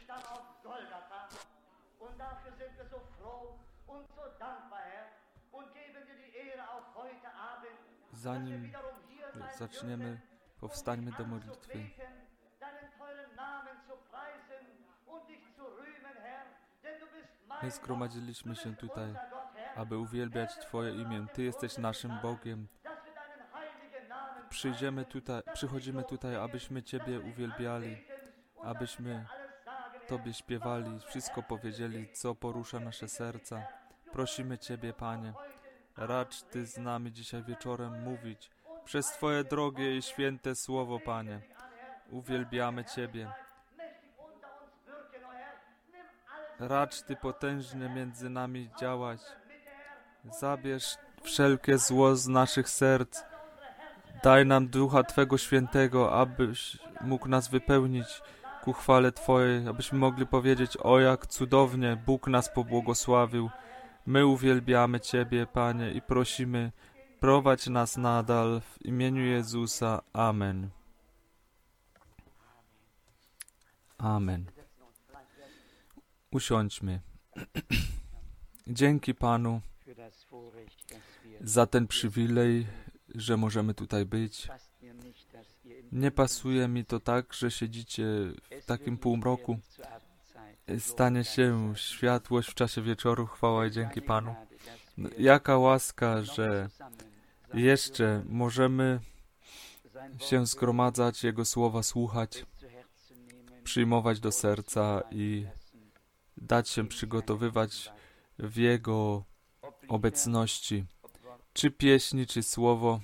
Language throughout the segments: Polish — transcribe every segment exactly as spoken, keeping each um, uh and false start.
Zanim zaczniemy, powstańmy do modlitwy. My zgromadziliśmy się tutaj, aby uwielbiać Twoje imię. Ty jesteś naszym Bogiem. Przyjdziemy tutaj, przychodzimy tutaj, abyśmy Ciebie uwielbiali, abyśmy Tobie śpiewali, wszystko powiedzieli, co porusza nasze serca. Prosimy Ciebie, Panie, racz Ty z nami dzisiaj wieczorem mówić przez Twoje drogie i święte słowo, Panie. Uwielbiamy Ciebie. Racz Ty potężnie między nami działać. Zabierz wszelkie zło z naszych serc. Daj nam Ducha Twego Świętego, abyś mógł nas wypełnić ku chwale Twojej, abyśmy mogli powiedzieć, o jak cudownie Bóg nas pobłogosławił. My uwielbiamy Ciebie, Panie, i prosimy, prowadź nas nadal w imieniu Jezusa. Amen. Amen. Usiądźmy. Dzięki Panu za ten przywilej, że możemy tutaj być. Nie pasuje mi to tak, że siedzicie w takim półmroku. Stanie się światłość w czasie wieczoru. Chwała i dzięki Panu. Jaka łaska, że jeszcze możemy się zgromadzać, Jego słowa słuchać, przyjmować do serca i dać się przygotowywać w Jego obecności. Czy pieśni, czy słowo.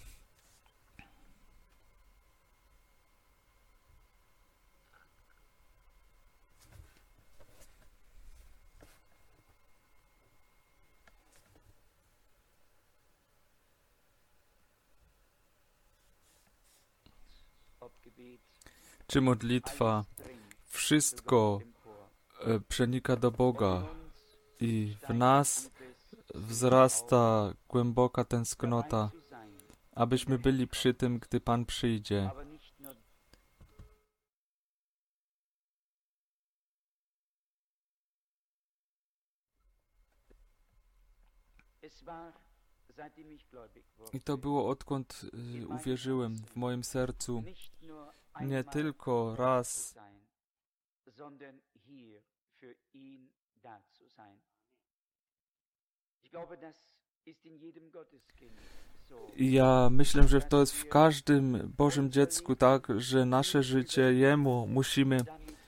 Czy modlitwa, wszystko e, przenika do Boga i w nas wzrasta głęboka tęsknota, abyśmy byli przy tym, gdy Pan przyjdzie. I to było odkąd y, uwierzyłem w moim sercu, nie tylko raz, i ja myślę, że to jest w każdym Bożym dziecku tak, że nasze życie Jemu musimy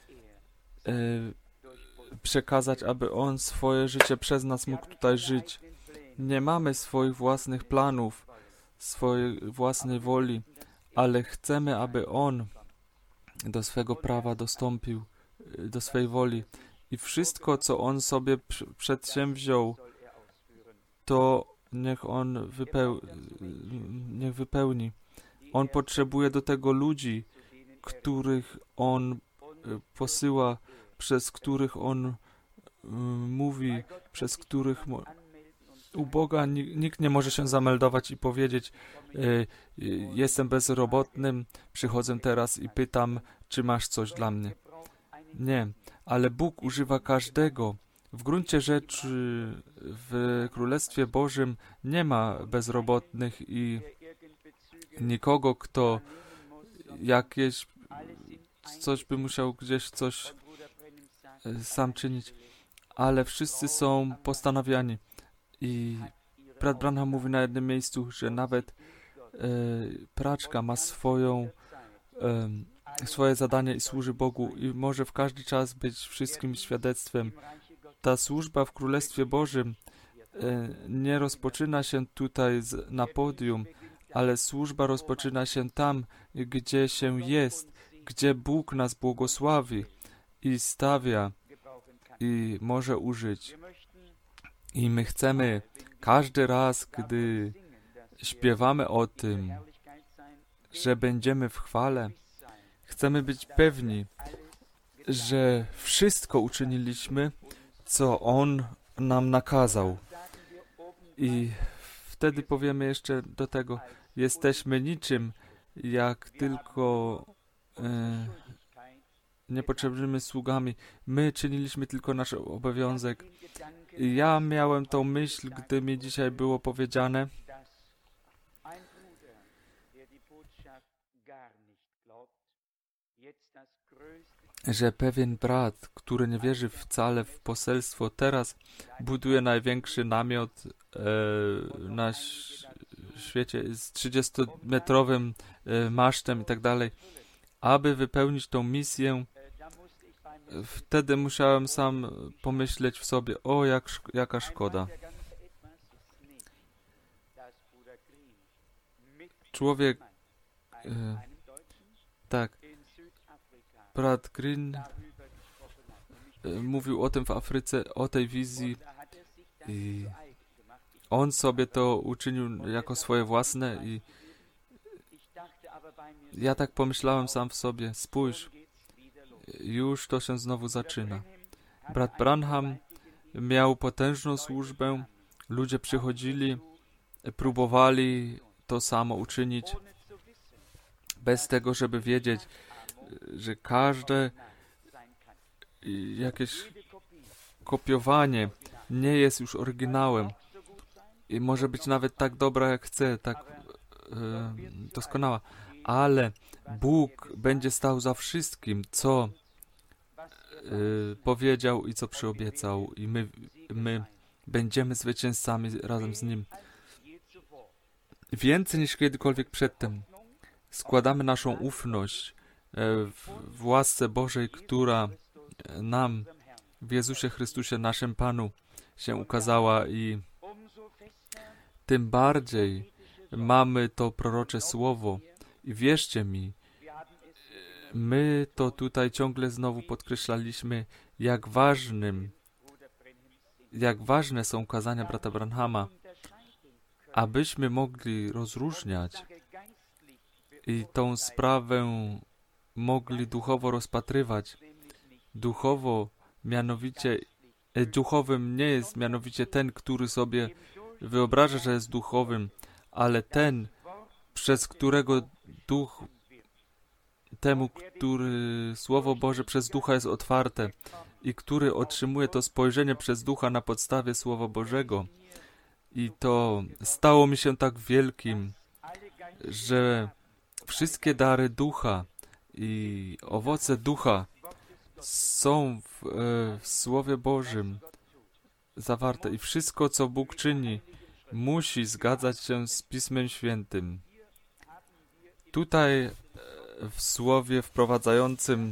y, przekazać, aby On swoje życie przez nas mógł tutaj żyć. Nie mamy swoich własnych planów, swojej własnej woli, ale chcemy, aby On do swego prawa dostąpił, do swej woli. I wszystko, co On sobie przedsięwziął, to niech On wypeł- niech wypełni. On potrzebuje do tego ludzi, których On posyła, przez których On mówi, przez których mo- u Boga nikt nie może się zameldować i powiedzieć, y, y, jestem bezrobotnym, przychodzę teraz i pytam, czy masz coś dla mnie. Nie, ale Bóg używa każdego. W gruncie rzeczy w Królestwie Bożym nie ma bezrobotnych i nikogo, kto jakieś coś by musiał gdzieś coś sam czynić, ale wszyscy są postanawiani. I brat Branham mówi na jednym miejscu, że nawet e, praczka ma swoją, e, swoje zadanie i służy Bogu i może w każdy czas być wszystkim świadectwem. Ta służba w Królestwie Bożym e, nie rozpoczyna się tutaj z, na podium, ale służba rozpoczyna się tam, gdzie się jest, gdzie Bóg nas błogosławi i stawia i może użyć. I my chcemy każdy raz, gdy śpiewamy o tym, że będziemy w chwale, chcemy być pewni, że wszystko uczyniliśmy, co On nam nakazał. I wtedy powiemy jeszcze do tego, jesteśmy niczym, jak tylko e, niepotrzebnymi sługami. My czyniliśmy tylko nasz obowiązek. I ja miałem tą myśl, gdy mi dzisiaj było powiedziane, że pewien brat, który nie wierzy wcale w poselstwo, teraz buduje największy namiot e, na świecie z trzydziestometrowym e, masztem i tak dalej, aby wypełnić tą misję. Wtedy musiałem sam pomyśleć w sobie, o jak, jaka szkoda. Człowiek, e, tak, brat Green e, mówił o tym w Afryce, o tej wizji i on sobie to uczynił jako swoje własne i ja tak pomyślałem sam w sobie, spójrz, już to się znowu zaczyna. Brat Branham miał potężną służbę, ludzie przychodzili, próbowali to samo uczynić, bez tego, żeby wiedzieć, że każde jakieś kopiowanie nie jest już oryginałem i może być nawet tak dobra, jak chce, tak e, doskonała, ale Bóg będzie stał za wszystkim, co e, powiedział i co przyobiecał i my, my będziemy zwycięzcami razem z Nim. Więcej niż kiedykolwiek przedtem składamy naszą ufność w łasce Bożej, która nam w Jezusie Chrystusie, naszym Panu, się ukazała i tym bardziej mamy to prorocze słowo i wierzcie mi, my to tutaj ciągle znowu podkreślaliśmy, jak ważnym, jak ważne są kazania brata Branhama, abyśmy mogli rozróżniać i tą sprawę mogli duchowo rozpatrywać. Duchowo, mianowicie, e, duchowym nie jest mianowicie ten, który sobie wyobraża, że jest duchowym, ale ten, przez którego duch, temu, który Słowo Boże przez ducha jest otwarte i który otrzymuje to spojrzenie przez ducha na podstawie Słowa Bożego. I to stało mi się tak wielkim, że wszystkie dary ducha i owoce ducha są w, e, w Słowie Bożym zawarte i wszystko, co Bóg czyni, musi zgadzać się z Pismem Świętym. Tutaj e, w Słowie wprowadzającym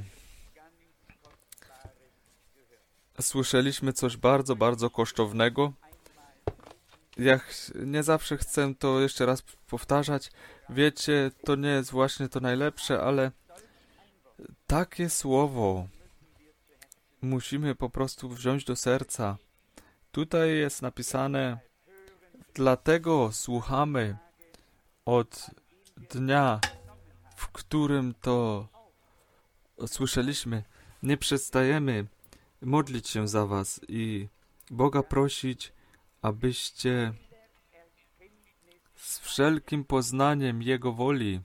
słyszeliśmy coś bardzo, bardzo kosztownego. Ja ch- nie zawsze chcę to jeszcze raz powtarzać. Wiecie, to nie jest właśnie to najlepsze, ale takie słowo musimy po prostu wziąć do serca. Tutaj jest napisane, dlatego słuchamy od dnia, w którym to słyszeliśmy. Nie przestajemy modlić się za was i Boga prosić, abyście z wszelkim poznaniem Jego woli,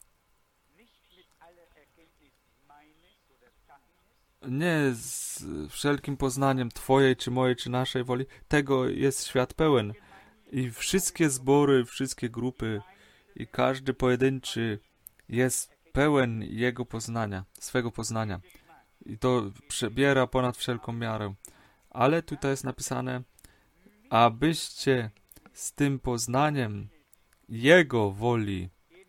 nie z wszelkim poznaniem Twojej, czy mojej, czy naszej woli, tego jest świat pełen. I wszystkie zbory, wszystkie grupy i każdy pojedynczy jest pełen Jego poznania, swego poznania. I to przebiera ponad wszelką miarę. Ale tutaj jest napisane, abyście z tym poznaniem Jego woli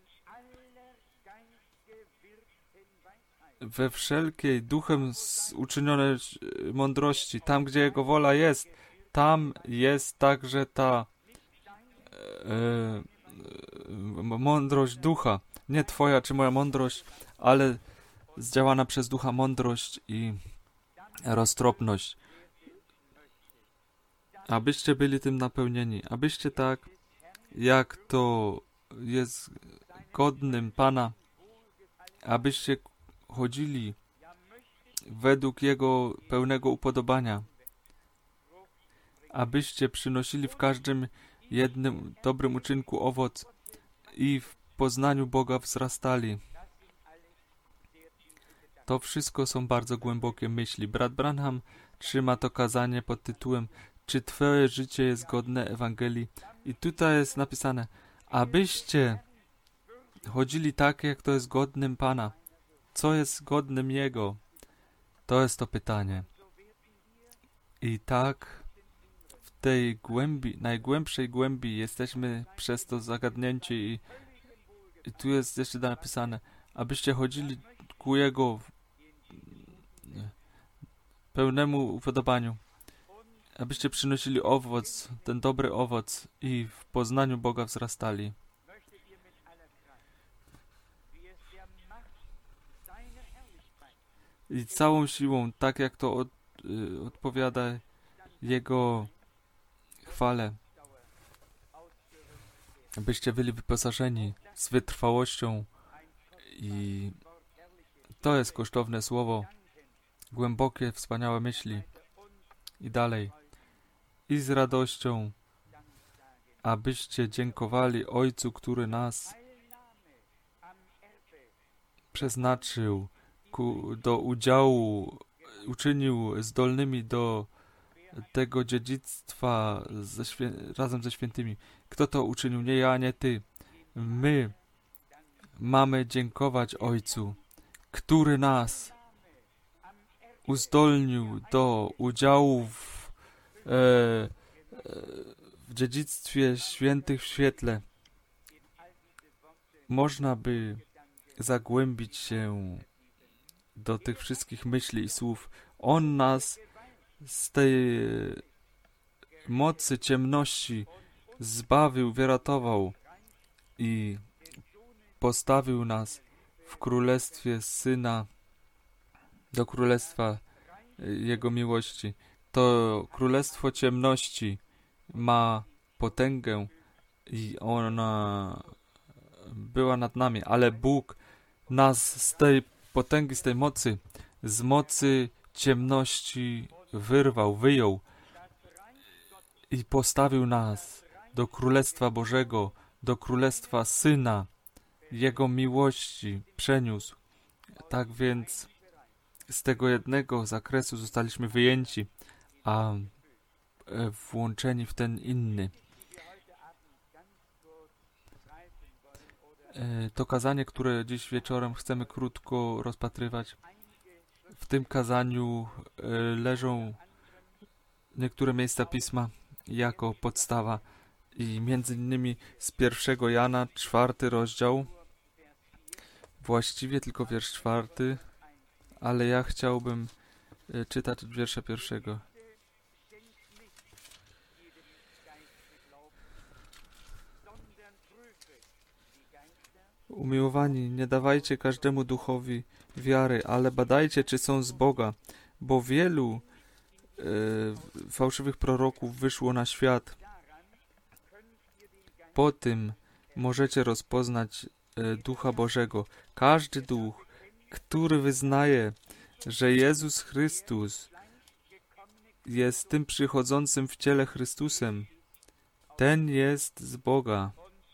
we wszelkiej duchem uczynionej mądrości, tam gdzie Jego wola jest, tam jest także ta e, e, mądrość ducha. Nie Twoja czy moja mądrość, ale zdziałana przez ducha mądrość i roztropność. Abyście byli tym napełnieni, abyście tak, jak to jest godnym Pana, abyście chodzili według Jego pełnego upodobania, abyście przynosili w każdym jednym dobrym uczynku owoc i w poznaniu Boga wzrastali. To wszystko są bardzo głębokie myśli. Brat Branham trzyma to kazanie pod tytułem Czy twoje życie jest godne Ewangelii? I tutaj jest napisane, abyście chodzili tak, jak to jest godnym Pana. Co jest godnym Jego? To jest to pytanie. I tak w tej głębi, najgłębszej głębi jesteśmy przez to zagadnięci i, i tu jest jeszcze napisane, abyście chodzili ku Jego pełnemu upodobaniu, abyście przynosili owoc, ten dobry owoc i w poznaniu Boga wzrastali. I całą siłą, tak jak to od, y, odpowiada Jego chwale, abyście byli wyposażeni z wytrwałością i to jest kosztowne słowo, głębokie, wspaniałe myśli. I dalej. I z radością, abyście dziękowali Ojcu, który nas przeznaczył ku, do udziału, uczynił zdolnymi do tego dziedzictwa ze świę- razem ze świętymi. Kto to uczynił? Nie ja, nie ty. My mamy dziękować Ojcu, który nas uzdolnił do udziału w, e, e, w dziedzictwie świętych w świetle. Można by zagłębić się do tych wszystkich myśli i słów. On nas z tej mocy ciemności zbawił, wyratował i postawił nas w królestwie Syna, do królestwa Jego miłości. To królestwo ciemności ma potęgę i ona była nad nami, ale Bóg nas z tej potęgi, z tej mocy, z mocy ciemności wyrwał, wyjął i postawił nas do Królestwa Bożego, do Królestwa Syna, Jego miłości przeniósł. Tak więc z tego jednego zakresu zostaliśmy wyjęci, a włączeni w ten inny. To kazanie, które dziś wieczorem chcemy krótko rozpatrywać, w tym kazaniu leżą niektóre miejsca Pisma jako podstawa i między innymi z pierwszego Jana, czwarty rozdział, właściwie tylko wiersz czwarty, ale ja chciałbym czytać od wiersza pierwszego. Umiłowani, nie dawajcie każdemu duchowi wiary, ale badajcie, czy są z Boga, bo wielu e, fałszywych proroków wyszło na świat. Po tym możecie rozpoznać e, Ducha Bożego. Każdy duch, który wyznaje, że Jezus Chrystus jest tym przychodzącym w ciele Chrystusem, ten jest z Boga.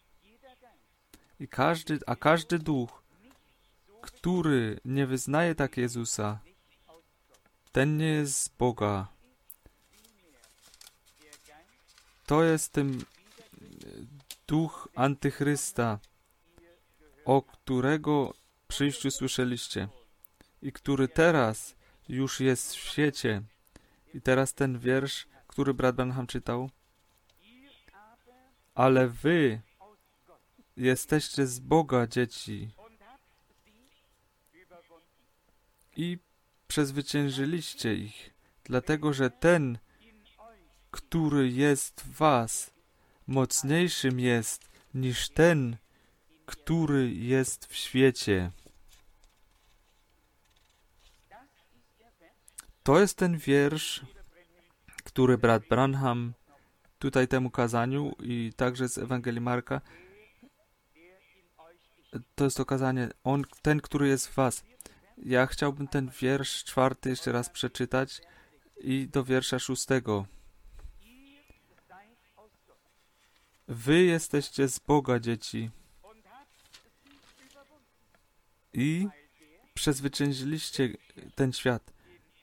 I każdy, a każdy duch, który nie wyznaje tak Jezusa, ten nie jest z Boga. To jest ten duch Antychrysta, o którego przyjściu słyszeliście i który teraz już jest w świecie. I teraz ten wiersz, który brat Branham czytał. Ale wy jesteście z Boga, dzieci, i przezwyciężyliście ich, dlatego że ten, który jest w was, mocniejszym jest niż ten, który jest w świecie. To jest ten wiersz, który brat Branham tutaj temu kazaniu i także z Ewangelii Marka, to jest to kazanie, on, ten, który jest w was. Ja chciałbym ten wiersz czwarty jeszcze raz przeczytać i do wiersza szóstego. Wy jesteście z Boga, dzieci, i przezwyciężyliście ten świat.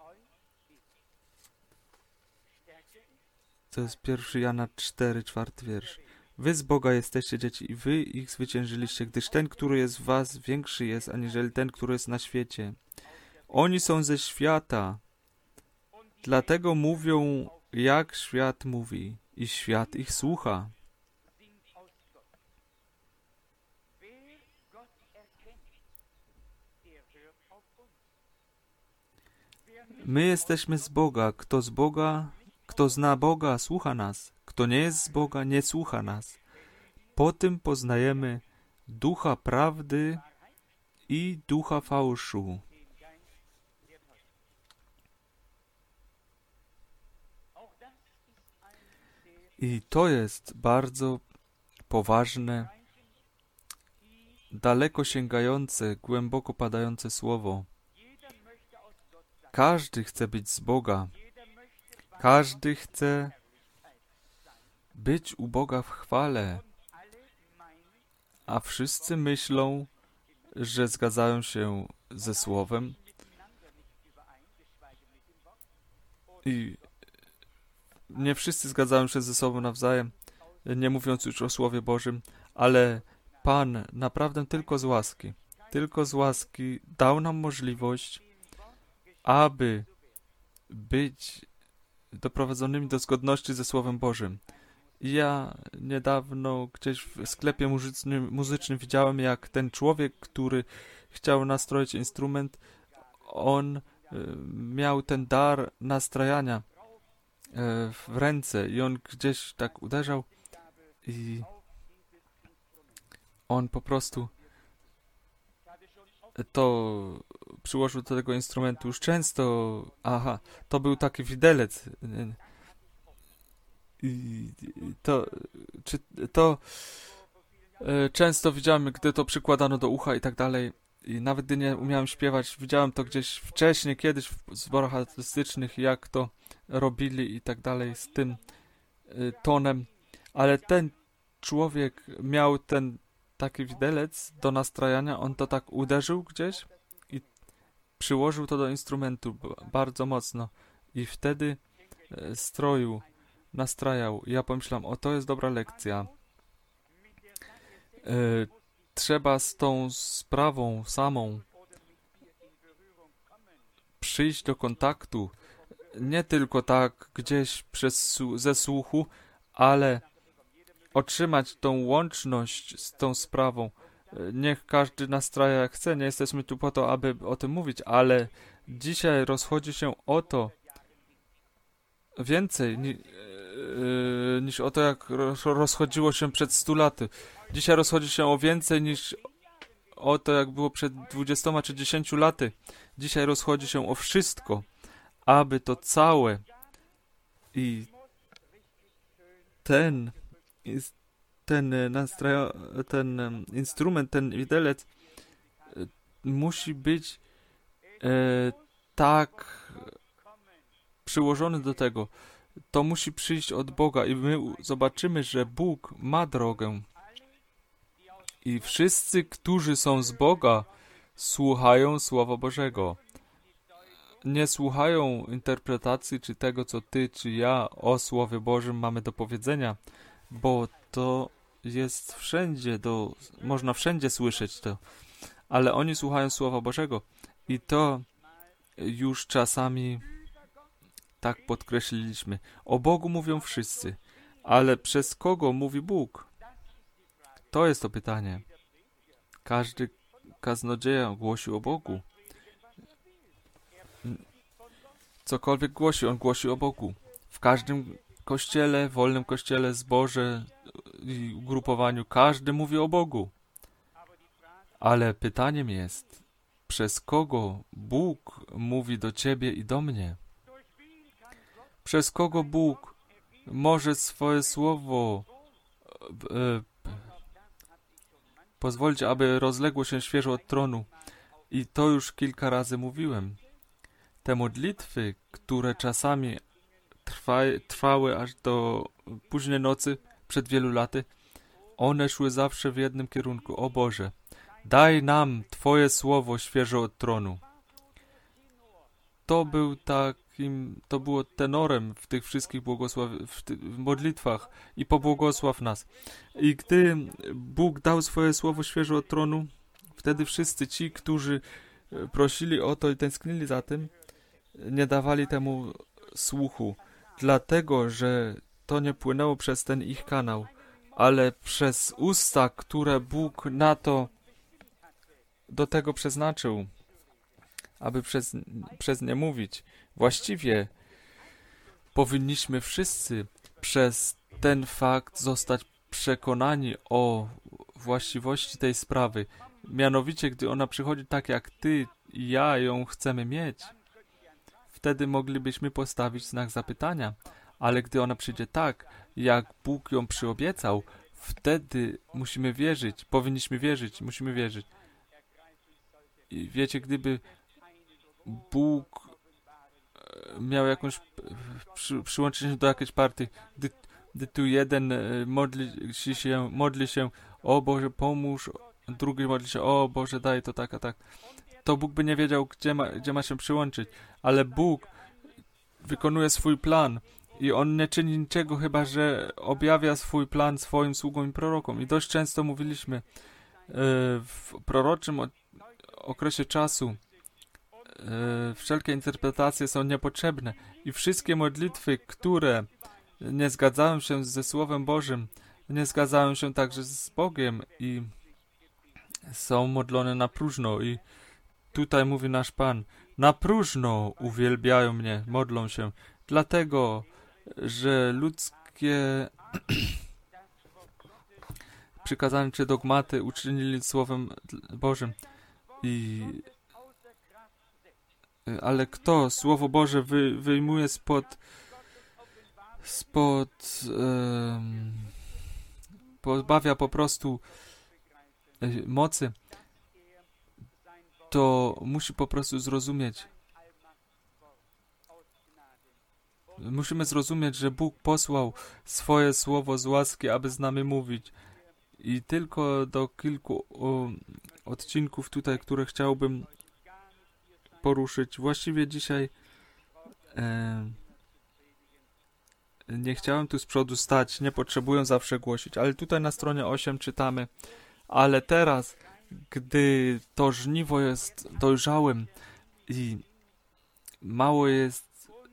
To jest pierwszy Jana cztery, czwarty wiersz. Wy z Boga jesteście dzieci i wy ich zwyciężyliście, gdyż ten, który jest w was, większy jest, aniżeli ten, który jest na świecie. Oni są ze świata, dlatego mówią, jak świat mówi i świat ich słucha. My jesteśmy z Boga. Kto z Boga, kto zna Boga, słucha nas. Kto nie jest z Boga, nie słucha nas. Po tym poznajemy ducha prawdy i ducha fałszu. I to jest bardzo poważne, daleko sięgające, głęboko padające słowo. Każdy chce być z Boga. Każdy chce być u Boga w chwale. A wszyscy myślą, że zgadzają się ze Słowem. I nie wszyscy zgadzają się ze sobą nawzajem, nie mówiąc już o Słowie Bożym, ale Pan naprawdę tylko z łaski, tylko z łaski dał nam możliwość, aby być doprowadzonymi do zgodności ze Słowem Bożym. Ja niedawno gdzieś w sklepie muzycznym, muzycznym widziałem, jak ten człowiek, który chciał nastroić instrument, on y, miał ten dar nastrajania y, w ręce i on gdzieś tak uderzał i on po prostu to przyłożył do tego instrumentu już często. Aha, to był taki widelec. I to, czy to e, często widziałem, gdy to przykładano do ucha i tak dalej. I nawet gdy nie umiałem śpiewać, widziałem to gdzieś wcześniej, kiedyś w zborach artystycznych, jak to robili i tak dalej z tym e, tonem. Ale ten człowiek miał ten taki widelec do nastrajania, on to tak uderzył gdzieś i przyłożył to do instrumentu bardzo mocno. I wtedy e, stroił, nastrajał. Ja pomyślałem, o, to jest dobra lekcja. E, trzeba z tą sprawą samą przyjść do kontaktu. Nie tylko tak gdzieś przez, ze słuchu, ale otrzymać tą łączność z tą sprawą. Niech każdy nastraja jak chce. Nie jesteśmy tu po to, aby o tym mówić, ale dzisiaj rozchodzi się o to więcej ni, yy, niż o to, jak rozchodziło się przed stu laty. Dzisiaj rozchodzi się o więcej niż o to, jak było przed dwudziestoma czy dziesięciu laty. Dzisiaj rozchodzi się o wszystko, aby to całe i ten ten nastroja, ten instrument, ten widelec musi być e, tak przyłożony do tego. To musi przyjść od Boga i my zobaczymy, że Bóg ma drogę. I wszyscy, którzy są z Boga, słuchają Słowa Bożego. Nie słuchają interpretacji czy tego, co ty czy ja o Słowie Bożym mamy do powiedzenia, bo to jest wszędzie, do, można wszędzie słyszeć to, ale oni słuchają Słowa Bożego i to już czasami tak podkreśliliśmy. O Bogu mówią wszyscy, ale przez kogo mówi Bóg? To jest to pytanie. Każdy kaznodzieja głosi o Bogu. Cokolwiek głosi, on głosi o Bogu. W każdym kościele, wolnym kościele, zborze i ugrupowaniu, każdy mówi o Bogu. Ale pytaniem jest, przez kogo Bóg mówi do ciebie i do mnie? Przez kogo Bóg może swoje słowo e, pozwolić, aby rozległo się świeżo od tronu? I to już kilka razy mówiłem. Te modlitwy, które czasami trwa, trwały aż do późnej nocy, przed wielu laty, one szły zawsze w jednym kierunku. O Boże, daj nam Twoje słowo świeże od tronu. To był takim, to było tenorem w tych wszystkich błogosław, w, ty, w modlitwach i pobłogosław nas. I gdy Bóg dał swoje słowo świeże od tronu, wtedy wszyscy ci, którzy prosili o to i tęsknili za tym, nie dawali temu słuchu, dlatego, że to nie płynęło przez ten ich kanał, ale przez usta, które Bóg na to do tego przeznaczył, aby przez, przez nie mówić. Właściwie powinniśmy wszyscy przez ten fakt zostać przekonani o właściwości tej sprawy. Mianowicie, gdy ona przychodzi tak, jak ty i ja ją chcemy mieć, wtedy moglibyśmy postawić znak zapytania. Ale gdy ona przyjdzie tak, jak Bóg ją przyobiecał, wtedy musimy wierzyć, powinniśmy wierzyć, musimy wierzyć. I wiecie, gdyby Bóg miał jakąś, przy, przyłączyć się do jakiejś partii, gdy, gdy tu jeden modli się, modli się, o Boże pomóż, drugi modli się, o Boże daj to tak, a tak, to Bóg by nie wiedział, gdzie ma, gdzie ma się przyłączyć, ale Bóg wykonuje swój plan i On nie czyni niczego, chyba że objawia swój plan swoim sługom i prorokom. I dość często mówiliśmy yy, w proroczym okresie czasu, yy, wszelkie interpretacje są niepotrzebne i wszystkie modlitwy, które nie zgadzają się ze Słowem Bożym, nie zgadzają się także z Bogiem i są modlone na próżno. I tutaj mówi nasz Pan, na próżno uwielbiają mnie, modlą się, dlatego, że ludzkie przykazania czy dogmaty uczynili Słowem Bożym. I ale kto Słowo Boże wy, wyjmuje spod spod um, pozbawia po prostu y, mocy, to musi po prostu zrozumieć. Musimy zrozumieć, że Bóg posłał swoje słowo z łaski, aby z nami mówić. I tylko do kilku o, odcinków tutaj, które chciałbym poruszyć. Właściwie dzisiaj e, nie chciałem tu z przodu stać, nie potrzebuję zawsze głosić, ale tutaj na stronie osiem czytamy, ale teraz, gdy to żniwo jest dojrzałym i mało jest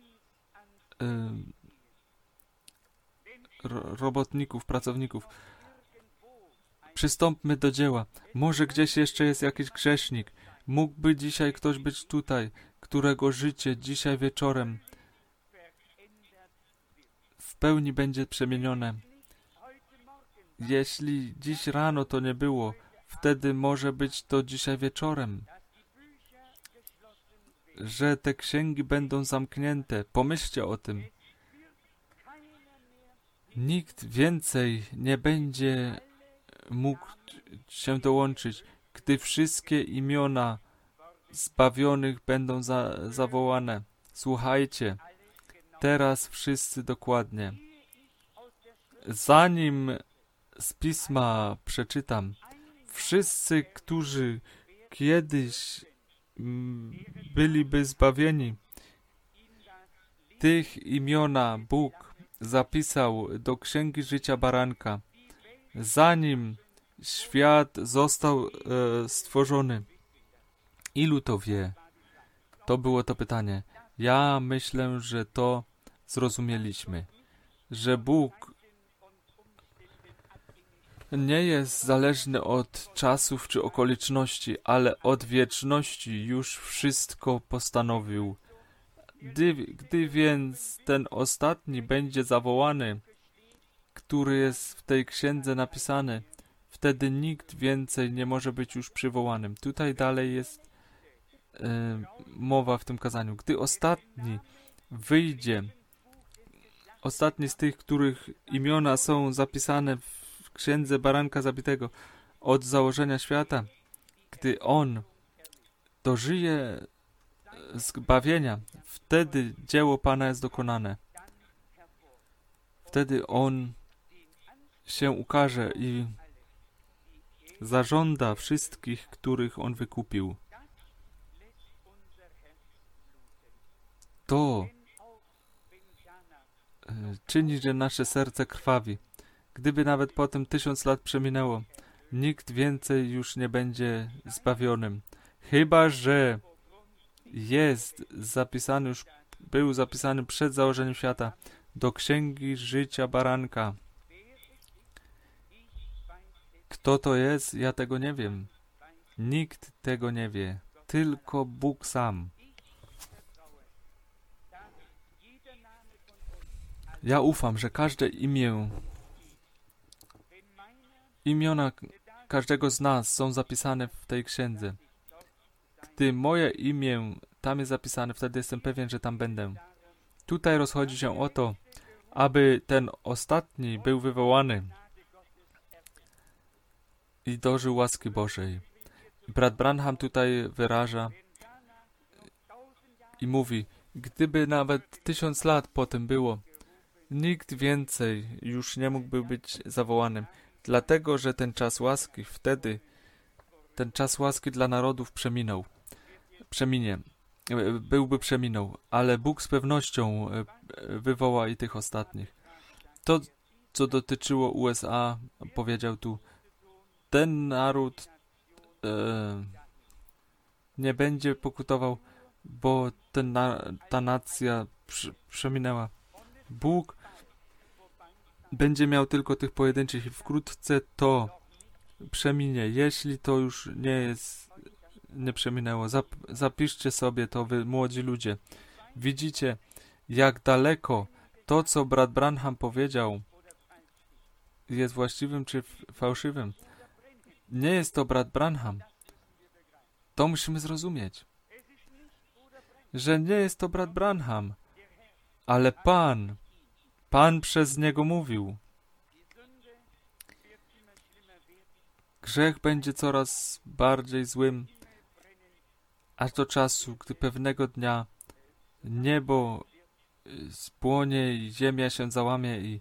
robotników, pracowników. Przystąpmy do dzieła. Może gdzieś jeszcze jest jakiś grzesznik. Mógłby dzisiaj ktoś być tutaj, którego życie dzisiaj wieczorem w pełni będzie przemienione. Jeśli dziś rano to nie było, wtedy może być to dzisiaj wieczorem. Że te księgi będą zamknięte. Pomyślcie o tym. Nikt więcej nie będzie mógł się dołączyć, gdy wszystkie imiona zbawionych będą za, zawołane. Słuchajcie, teraz wszyscy dokładnie. Zanim z Pisma przeczytam, wszyscy, którzy kiedyś byliby zbawieni, tych imiona Bóg zapisał do Księgi Życia Baranka, zanim świat został e, stworzony. Ilu to wie? To było to pytanie. Ja myślę, że to zrozumieliśmy, że Bóg nie jest zależny od czasów czy okoliczności, ale od wieczności już wszystko postanowił. Gdy, gdy więc ten ostatni będzie zawołany, który jest w tej księdze napisany, wtedy nikt więcej nie może być już przywołanym. Tutaj dalej jest e, mowa w tym kazaniu. Gdy ostatni wyjdzie, ostatni z tych, których imiona są zapisane w księdze Baranka Zabitego od założenia świata, gdy on dożyje zbawienia, wtedy dzieło Pana jest dokonane. Wtedy On się ukaże i zażąda wszystkich, których On wykupił. To czyni, że nasze serce krwawi. Gdyby nawet potem tysiąc lat przeminęło, nikt więcej już nie będzie zbawionym. Chyba że jest zapisany, już był zapisany przed założeniem świata do Księgi Życia Baranka. Kto to jest? Ja tego nie wiem. Nikt tego nie wie. Tylko Bóg sam. Ja ufam, że każde imię, imiona każdego z nas są zapisane w tej księdze. Gdy moje imię tam jest zapisane, wtedy jestem pewien, że tam będę. Tutaj rozchodzi się o to, aby ten ostatni był wywołany i dożył łaski Bożej. Brat Branham tutaj wyraża i mówi, gdyby nawet tysiąc lat potem było, nikt więcej już nie mógłby być zawołanym, dlatego, że ten czas łaski wtedy, ten czas łaski dla narodów przeminął, przeminie, byłby przeminął, ale Bóg z pewnością wywoła i tych ostatnich. To, co dotyczyło U S A, powiedział tu, ten naród e, nie będzie pokutował, bo ten na, ta nacja przy, przeminęła. Bóg będzie miał tylko tych pojedynczych i wkrótce to przeminie. Jeśli to już nie jest, nie przeminęło, zap, zapiszcie sobie to, wy młodzi ludzie. Widzicie, jak daleko to, co brat Branham powiedział, jest właściwym czy fałszywym. Nie jest to brat Branham. To musimy zrozumieć. Że nie jest to brat Branham, ale Pan, Pan przez niego mówił. Grzech będzie coraz bardziej złym, aż do czasu, gdy pewnego dnia niebo spłonie i ziemia się załamie i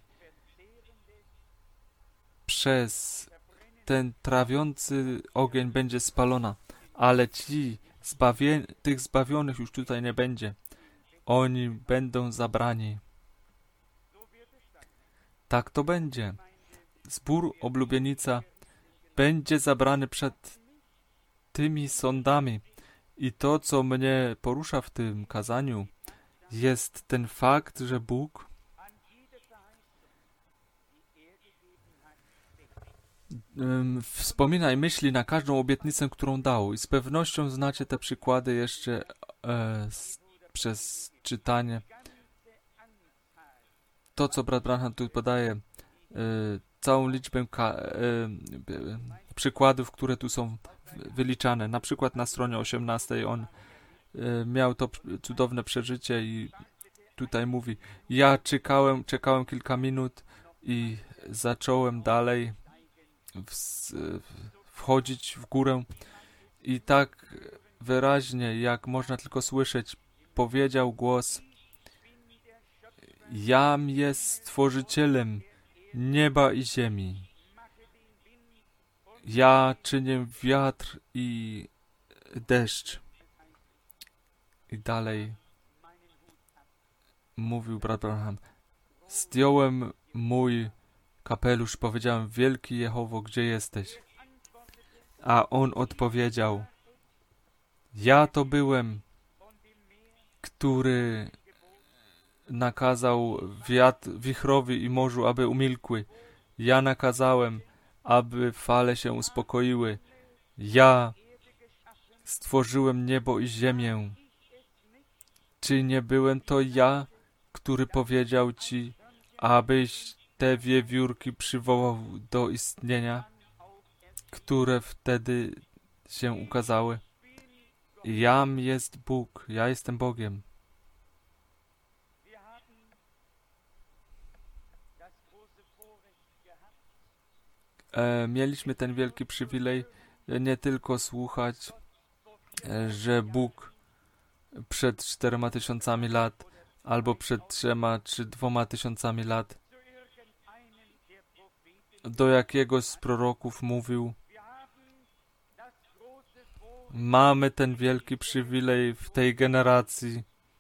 przez ten trawiący ogień będzie spalona. Ale ci zbawie, tych zbawionych już tutaj nie będzie. Oni będą zabrani. Tak to będzie. Zbór oblubienica będzie zabrany przed tymi sądami. I to, co mnie porusza w tym kazaniu, jest ten fakt, że Bóg um, wspomina i myśli na każdą obietnicę, którą dał. I z pewnością znacie te przykłady jeszcze e, z, przez czytanie. To, co brat Branham tu podaje, e, całą liczbę ka, e, e, przykładów, które tu są wyliczane. Na przykład na stronie osiemnastej on e, miał to cudowne przeżycie i tutaj mówi, ja czekałem, czekałem kilka minut i zacząłem dalej w, wchodzić w górę i tak wyraźnie, jak można tylko słyszeć, powiedział głos, jam jest Stworzycielem nieba i ziemi. Ja czynię wiatr i deszcz. I dalej mówił brat Branham, zdjąłem mój kapelusz, powiedziałem, wielki Jehowo, gdzie jesteś? A on odpowiedział, ja to byłem, który nakazał wiatr, wichrowi i morzu, aby umilkły. Ja nakazałem, aby fale się uspokoiły. Ja stworzyłem niebo i ziemię. Czy nie byłem to ja, który powiedział ci, abyś te wiewiórki przywołał do istnienia, które wtedy się ukazały? Jam jest Bóg, ja jestem Bogiem. E, mieliśmy ten wielki przywilej nie tylko słuchać, e, że Bóg przed czterema tysiącami lat albo przed trzema czy dwoma tysiącami lat do jakiegoś z proroków mówił, mamy ten wielki przywilej w tej generacji.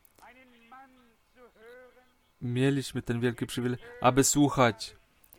Mieliśmy ten wielki przywilej, aby słuchać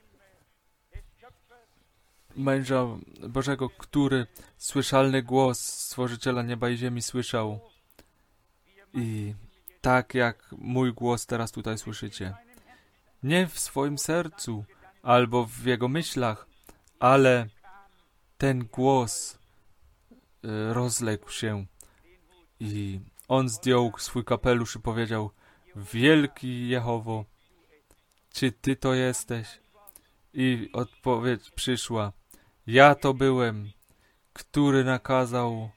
męża Bożego, który słyszalny głos Stworzyciela nieba i ziemi słyszał. I tak jak mój głos teraz tutaj słyszycie. Nie w swoim sercu albo w jego myślach, ale ten głos y, rozległ się i on zdjął swój kapelusz i powiedział: wielki Jehowo, czy Ty to jesteś? I odpowiedź przyszła: ja to byłem, który nakazał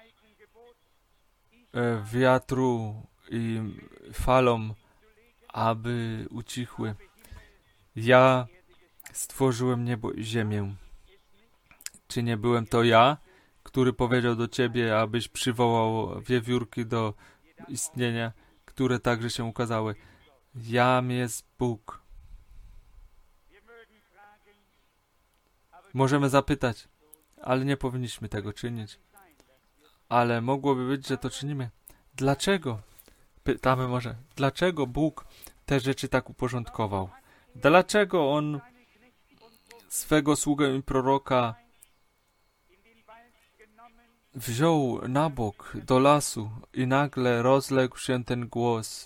e, wiatru i falom, aby ucichły. Ja stworzyłem niebo i ziemię. Czy nie byłem to ja, który powiedział do Ciebie, abyś przywołał wiewiórki do istnienia, które także się ukazały? Jam jest Bóg. Możemy zapytać, ale nie powinniśmy tego czynić. Ale mogłoby być, że to czynimy. Dlaczego? Pytamy może, dlaczego Bóg te rzeczy tak uporządkował? Dlaczego On swego sługę i proroka wziął na bok do lasu i nagle rozległ się ten głos?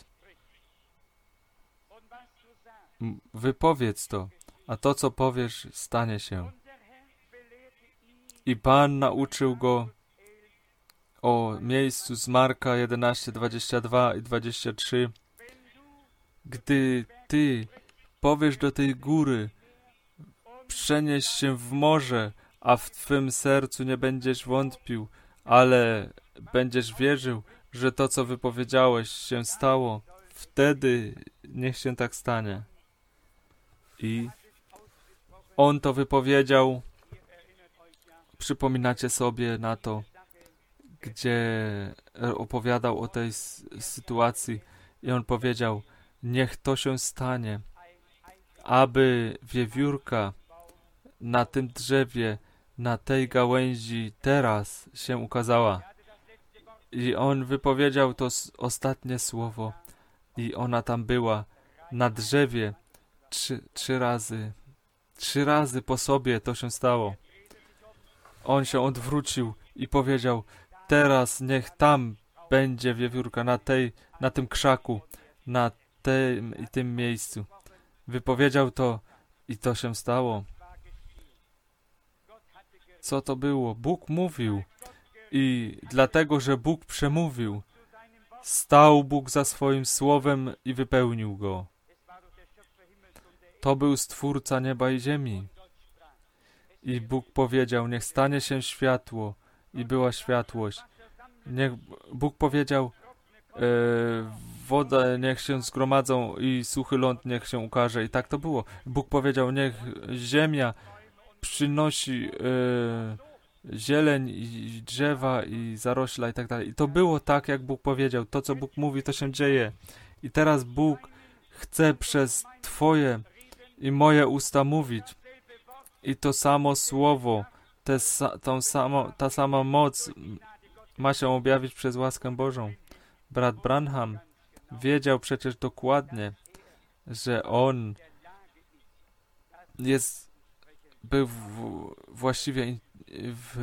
Wypowiedz to, a to, co powiesz, stanie się. I Pan nauczył go o miejscu z Marka jedenaście, dwadzieścia dwa i dwadzieścia trzy. Gdy ty powiesz do tej góry, przenieś się w morze, a w twym sercu nie będziesz wątpił, ale będziesz wierzył, że to, co wypowiedziałeś, się stało, wtedy niech się tak stanie. I on to wypowiedział. Przypominacie sobie na to, gdzie opowiadał o tej sytuacji i on powiedział: niech to się stanie, aby wiewiórka na tym drzewie, na tej gałęzi teraz się ukazała. I on wypowiedział to ostatnie słowo i ona tam była na drzewie trzy, trzy razy. Trzy razy po sobie to się stało. On się odwrócił i powiedział: teraz niech tam będzie wiewiórka, na tej, na tym krzaku, na tym i tym miejscu. Wypowiedział to i to się stało. Co to było? Bóg mówił i dlatego, że Bóg przemówił, stał Bóg za swoim słowem i wypełnił go. To był Stwórca nieba i ziemi. I Bóg powiedział: niech stanie się światło, i była światłość. Niech Bóg powiedział: e, woda niech się zgromadzą i suchy ląd niech się ukaże. I tak to było. Bóg powiedział: niech ziemia przynosi e, zieleń i drzewa i zarośla i tak dalej. I to było tak, jak Bóg powiedział. To, co Bóg mówi, to się dzieje. I teraz Bóg chce przez Twoje i moje usta mówić. I to samo słowo, te, tą samo, ta sama moc ma się objawić przez łaskę Bożą. Brat Branham wiedział przecież dokładnie, że on jest, był w, właściwie w,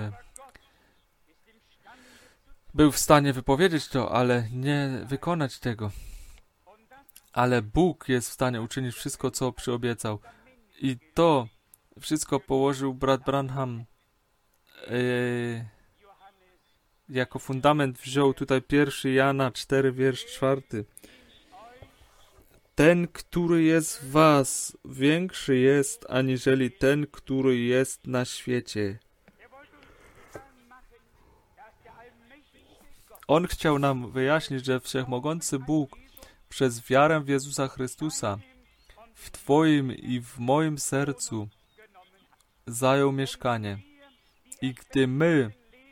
był w stanie wypowiedzieć to, ale nie wykonać tego. Ale Bóg jest w stanie uczynić wszystko, co przyobiecał. I to wszystko położył brat Branham yy, jako fundament, wziął tutaj pierwszy Jana cztery, wiersz czwarty. Ten, który jest w was, większy jest, aniżeli ten, który jest na świecie. On chciał nam wyjaśnić, że Wszechmogący Bóg przez wiarę w Jezusa Chrystusa w Twoim i w moim sercu zajął mieszkanie. I gdy my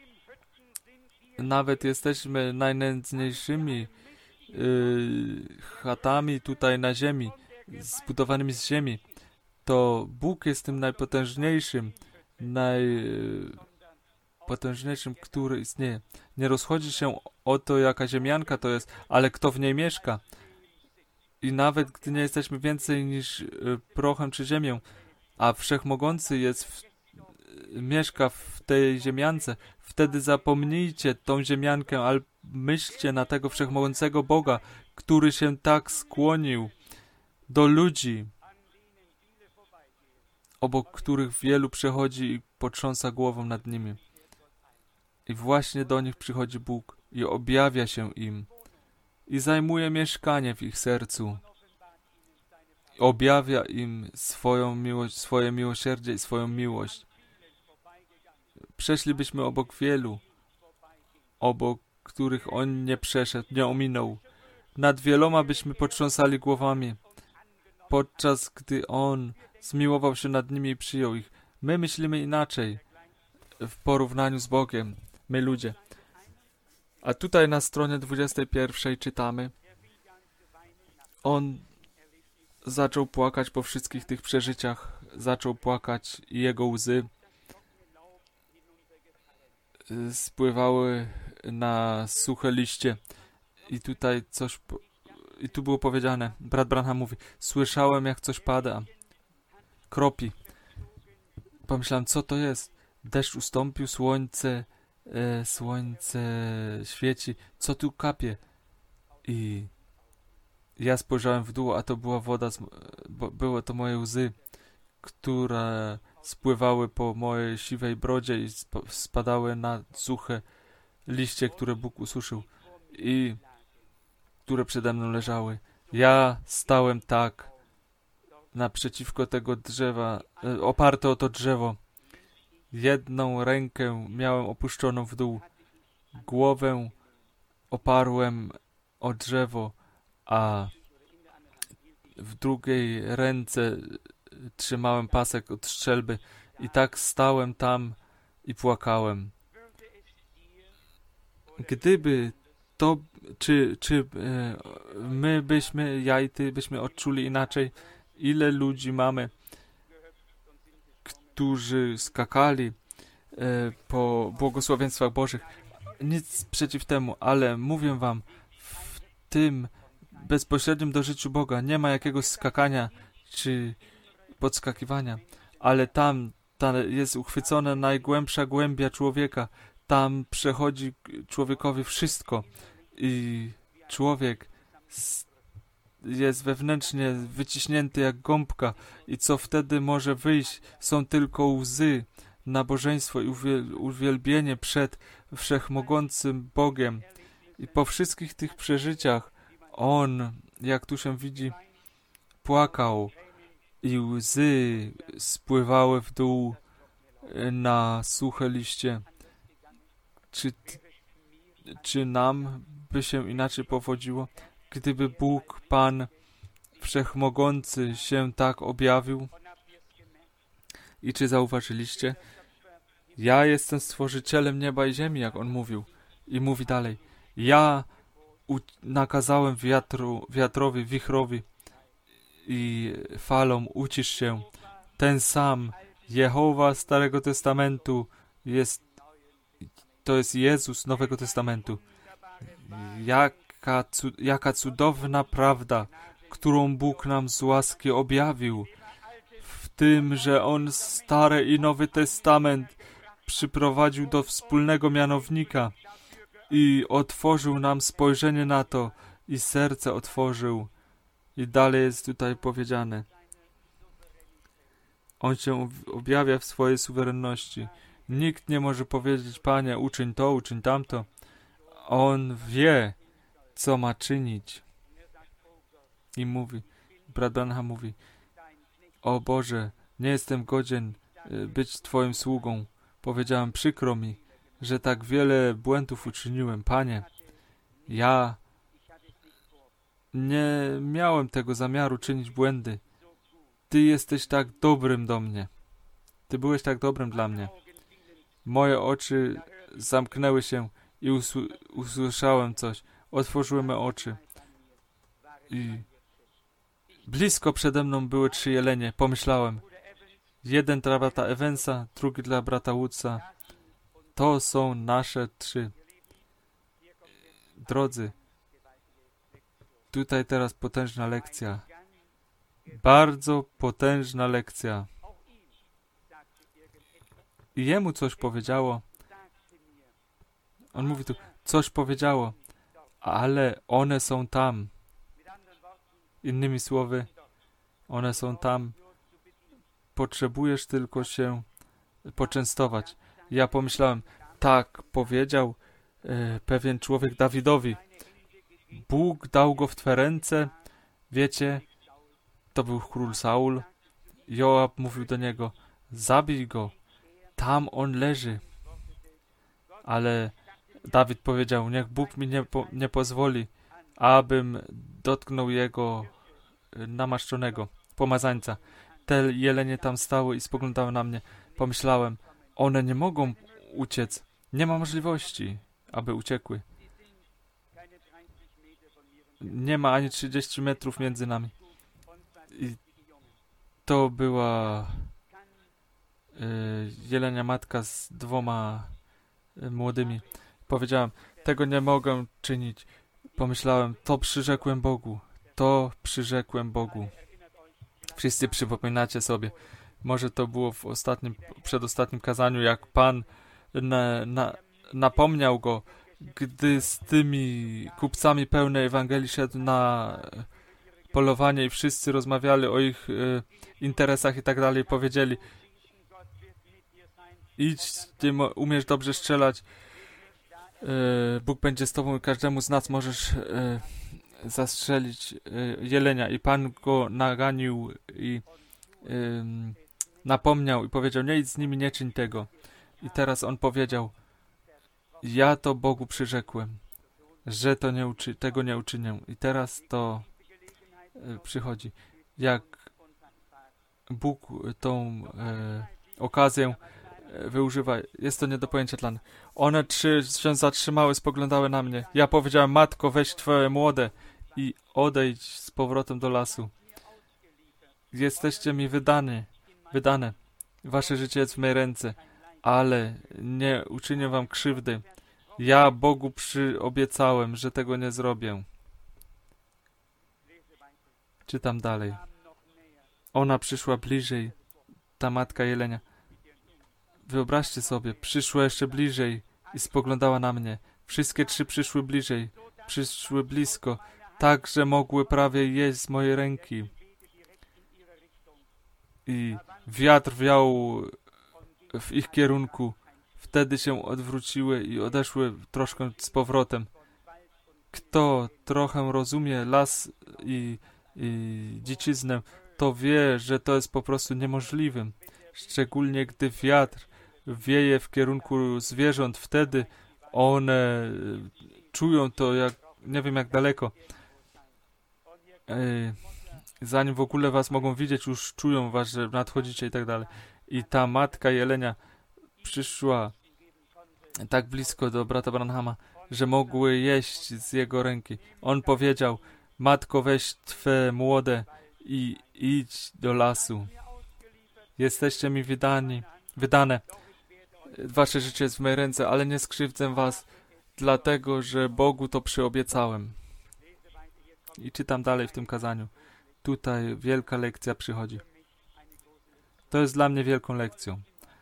nawet jesteśmy najnędzniejszymi yy, chatami tutaj na ziemi, zbudowanymi z ziemi, to Bóg jest tym najpotężniejszym, naj, najpotężniejszym, który istnieje. Nie rozchodzi się o to, jaka ziemianka to jest, ale kto w niej mieszka. I nawet gdy nie jesteśmy więcej niż y, prochem czy ziemią, a Wszechmogący jest w, y, mieszka w tej ziemiance, wtedy zapomnijcie tą ziemiankę, ale myślcie na tego Wszechmogącego Boga, który się tak skłonił do ludzi, obok których wielu przechodzi i potrząsa głową nad nimi. I właśnie do nich przychodzi Bóg i objawia się im i zajmuje mieszkanie w ich sercu. Objawia im swoją miłość, swoje miłosierdzie i swoją miłość. Przeszlibyśmy obok wielu, obok których On nie przeszedł, nie ominął. Nad wieloma byśmy potrząsali głowami, podczas gdy On zmiłował się nad nimi i przyjął ich. My myślimy inaczej w porównaniu z Bogiem, my ludzie. A tutaj na stronie dwudziestej pierwszej czytamy: On zaczął płakać po wszystkich tych przeżyciach, zaczął płakać i jego łzy spływały na suche liście. I tutaj coś, po... i tu było powiedziane, brat Branham mówi: słyszałem, jak coś pada, kropi. Pomyślałem, co to jest? Deszcz ustąpił, słońce, e, słońce świeci, co tu kapie? I ja spojrzałem w dół, a to była woda, z, bo, były to moje łzy, które spływały po mojej siwej brodzie i sp spadały na suche liście, które Bóg ususzył i które przede mną leżały. Ja stałem tak naprzeciwko tego drzewa, e, oparte o to drzewo. Jedną rękę miałem opuszczoną w dół, głowę oparłem o drzewo, a w drugiej ręce trzymałem pasek od strzelby i tak stałem tam i płakałem. Gdyby to, czy, czy e, my byśmy, ja i ty byśmy odczuli inaczej, ile ludzi mamy, którzy skakali e, po błogosławieństwach Bożych. Nic przeciw temu, ale mówię wam, w tym bezpośrednim dożyciu Boga nie ma jakiegoś skakania czy podskakiwania, ale tam, tam jest uchwycona najgłębsza głębia człowieka. Tam przechodzi człowiekowi wszystko i człowiek jest wewnętrznie wyciśnięty jak gąbka i co wtedy może wyjść, są tylko łzy, nabożeństwo i uwielbienie przed Wszechmogącym Bogiem. I po wszystkich tych przeżyciach On, jak tu się widzi, płakał i łzy spływały w dół na suche liście. Czy, czy nam by się inaczej powodziło, gdyby Bóg, Pan Wszechmogący się tak objawił? I czy zauważyliście? Ja jestem stworzycielem nieba i ziemi, jak On mówił. I mówi dalej: ja nakazałem wiatru, wiatrowi, wichrowi i falom: ucisz się. Ten sam Jehowa Starego Testamentu jest, to jest Jezus Nowego Testamentu. Jaka, cud, jaka cudowna prawda, którą Bóg nam z łaski objawił, w tym, że On Stary i Nowy Testament przyprowadził do wspólnego mianownika i otworzył nam spojrzenie na to i serce otworzył. I dalej jest tutaj powiedziane: On się objawia w swojej suwerenności. Nikt nie może powiedzieć: Panie, uczyń to, uczyń tamto. On wie, co ma czynić. I mówi, brat Branham mówi: o Boże, nie jestem godzien być Twoim sługą. Powiedziałem: przykro mi, że tak wiele błędów uczyniłem. Panie, ja nie miałem tego zamiaru czynić błędy. Ty jesteś tak dobrym do mnie. Ty byłeś tak dobrym dla mnie. Moje oczy zamknęły się i usły- usłyszałem coś. Otworzyłem me oczy. I blisko przede mną były trzy jelenie. Pomyślałem: jeden dla brata Evansa, drugi dla brata Woodsa To są nasze trzy. Drodzy, tutaj teraz potężna lekcja. Bardzo potężna lekcja. I jemu coś powiedziało. On mówi tu, coś powiedziało, ale one są tam. Innymi słowy, one są tam. Potrzebujesz tylko się poczęstować. Ja pomyślałem, tak powiedział e, pewien człowiek Dawidowi. Bóg dał go w Twe ręce. Wiecie, to był król Saul. Joab mówił do niego, zabij go. Tam on leży. Ale Dawid powiedział, niech Bóg mi nie, po, nie pozwoli, abym dotknął jego namaszczonego, pomazańca. Te jelenie tam stały i spoglądały na mnie. Pomyślałem, one nie mogą uciec. Nie ma możliwości, aby uciekły. Nie ma ani trzydzieści metrów między nami. I to była y, jelenia matka z dwoma y, młodymi. Powiedziałem, tego nie mogę czynić. Pomyślałem, to przyrzekłem Bogu. To przyrzekłem Bogu. Wszyscy przypominacie sobie. Może to było w ostatnim, przedostatnim kazaniu, jak Pan na, na, napomniał go, gdy z tymi kupcami pełnej Ewangelii szedł na polowanie i wszyscy rozmawiali o ich e, interesach i tak dalej. Powiedzieli, idź, ty umiesz dobrze strzelać, e, Bóg będzie z tobą i każdemu z nas możesz e, zastrzelić e, jelenia. I Pan go naganił i e, napomniał i powiedział, nie idź z nimi, nie czyń tego. I teraz on powiedział, ja to Bogu przyrzekłem, że to nie uczy, tego nie uczynię. I teraz to e, przychodzi. Jak Bóg tą e, okazję e, wyużywa, jest to nie do pojęcia dla mnie. One trzy się zatrzymały, spoglądały na mnie. Ja powiedziałem, matko, weź twoje młode i odejdź z powrotem do lasu. Jesteście mi wydani, wydane. Wasze życie jest w mojej ręce, ale nie uczynię wam krzywdy. Ja Bogu przyobiecałem, że tego nie zrobię. Czytam dalej. Ona przyszła bliżej, ta matka jelenia. Wyobraźcie sobie, przyszła jeszcze bliżej i spoglądała na mnie. Wszystkie trzy przyszły bliżej, przyszły blisko, tak, że mogły prawie jeść z mojej ręki. I wiatr wiał w ich kierunku. Wtedy się odwróciły i odeszły troszkę z powrotem. Kto trochę rozumie las i, i dzieciznę, to wie, że to jest po prostu niemożliwym. Szczególnie gdy wiatr wieje w kierunku zwierząt, wtedy one czują to, jak nie wiem jak daleko. Ej, zanim w ogóle was mogą widzieć, już czują was, że nadchodzicie i tak dalej. I ta matka jelenia przyszła tak blisko do brata Branhama, że mogły jeść z jego ręki. On powiedział, matko, weź twe młode i idź do lasu. Jesteście mi wydani, wydane. Wasze życie jest w mojej ręce, ale nie skrzywdzę was, dlatego, że Bogu to przyobiecałem. I czytam dalej w tym kazaniu. Tutaj wielka lekcja przychodzi. To jest dla mnie wielką lekcją.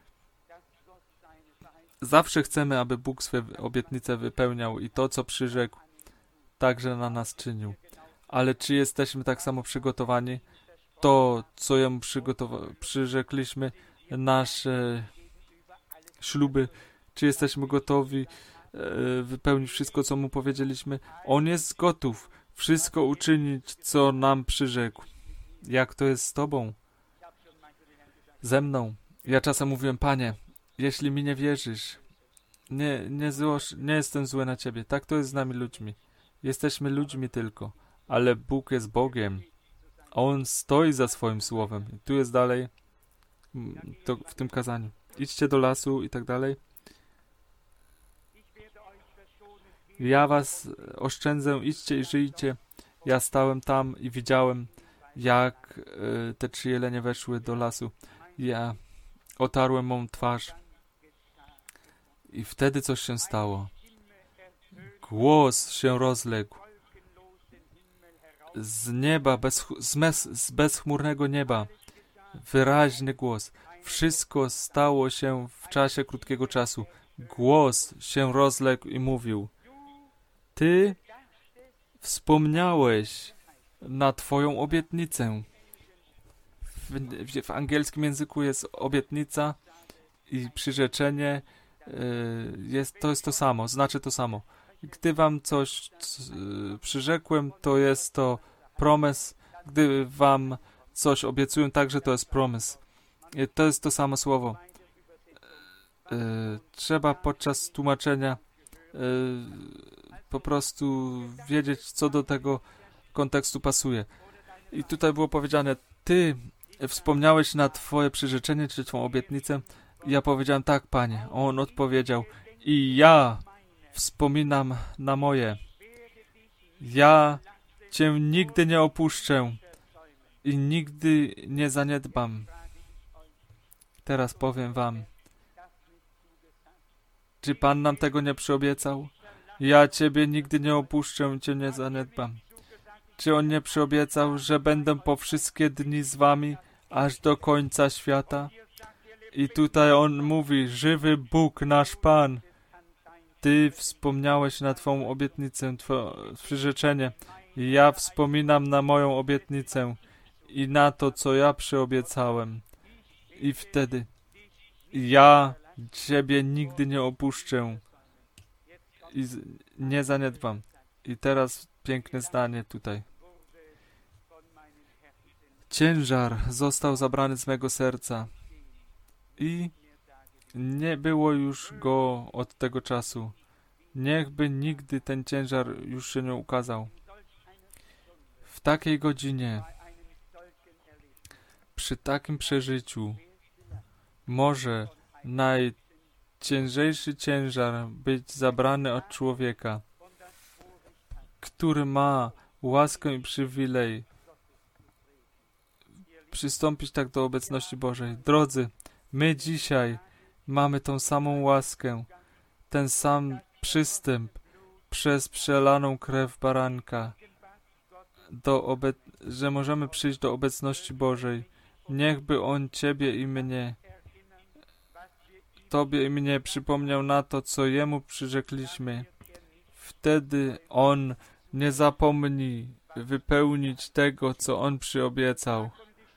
Zawsze chcemy, aby Bóg swe obietnice wypełniał i to, co przyrzekł, także na nas czynił. Ale czy jesteśmy tak samo przygotowani? To, co Jemu przygotowa- przyrzekliśmy, nasze śluby, czy jesteśmy gotowi e, wypełnić wszystko, co Mu powiedzieliśmy? On jest gotów wszystko uczynić, co nam przyrzekł. Jak to jest z Tobą? Ze mną. Ja czasem mówiłem, Panie, jeśli mi nie wierzysz, nie, nie, złoż, nie jestem zły na Ciebie. Tak to jest z nami ludźmi. Jesteśmy ludźmi tylko, ale Bóg jest Bogiem. On stoi za swoim słowem. I tu jest dalej to w tym kazaniu. Idźcie do lasu i tak dalej. Ja was oszczędzę, idźcie i żyjcie. Ja stałem tam i widziałem, jak y, te trzy jelenie weszły do lasu. Ja otarłem mą twarz. I wtedy coś się stało. Głos się rozległ. Z nieba, bez, z, mes, z bezchmurnego nieba. Wyraźny głos. Wszystko stało się w czasie krótkiego czasu. Głos się rozległ i mówił: Ty wspomniałeś na Twoją obietnicę. W, w, w angielskim języku jest obietnica i przyrzeczenie. Yy, jest, to jest to samo, znaczy to samo. Gdy wam coś yy, przyrzekłem, to jest to promes. Gdy wam coś obiecuję, także to jest promise. Yy, to jest to samo słowo. Yy, trzeba podczas tłumaczenia yy, po prostu wiedzieć, co do tego kontekstu pasuje. I tutaj było powiedziane: Ty wspomniałeś na Twoje przyrzeczenie, czy Twą obietnicę. I ja powiedziałem: tak, Panie. On odpowiedział: i ja wspominam na moje. Ja Cię nigdy nie opuszczę i nigdy nie zaniedbam. Teraz powiem wam, czy Pan nam tego nie przyobiecał? Ja Ciebie nigdy nie opuszczę i Cię nie zaniedbam. Czy On nie przyobiecał, że będę po wszystkie dni z wami, aż do końca świata? I tutaj On mówi: żywy Bóg, nasz Pan, Ty wspomniałeś na Twą obietnicę, Twoje przyrzeczenie. I ja wspominam na moją obietnicę i na to, co ja przyobiecałem. I wtedy ja Ciebie nigdy nie opuszczę i nie zaniedbam. I teraz piękne zdanie tutaj. Ciężar został zabrany z mego serca i nie było już go od tego czasu. Niechby nigdy ten ciężar już się nie ukazał. W takiej godzinie, przy takim przeżyciu, może najciężejszy ciężar być zabrany od człowieka, który ma łaskę i przywilej przystąpić tak do obecności Bożej. Drodzy, my dzisiaj mamy tą samą łaskę, ten sam przystęp przez przelaną krew baranka, do obe- że możemy przyjść do obecności Bożej. Niechby On Ciebie i mnie, Tobie i mnie przypomniał na to, co Jemu przyrzekliśmy. Wtedy On nie zapomni wypełnić tego, co On przyobiecał.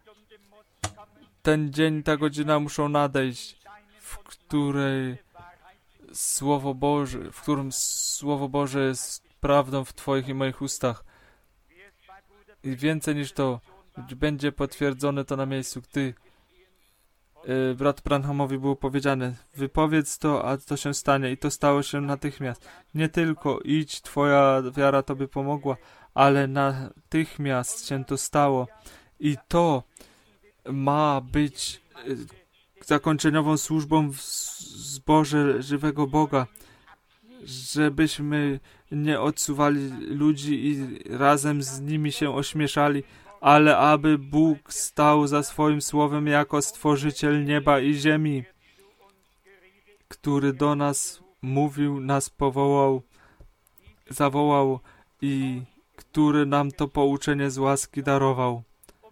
Ten dzień, ta godzina muszą nadejść, w której Słowo Boże, w którym Słowo Boże jest prawdą w Twoich i moich ustach. I więcej niż to, będzie potwierdzone to na miejscu, gdy yy, brat Branhamowi było powiedziane: wypowiedz to, a to się stanie. I to stało się natychmiast. Nie tylko idź, Twoja wiara Tobie pomogła, ale natychmiast się to stało. I to ma być yy, zakończeniową służbą w zborze żywego Boga, żebyśmy nie odsuwali ludzi i razem z nimi się ośmieszali, ale aby Bóg stał za swoim słowem jako Stworzyciel nieba i ziemi, który do nas mówił, nas powołał, zawołał i który nam to pouczenie z łaski darował.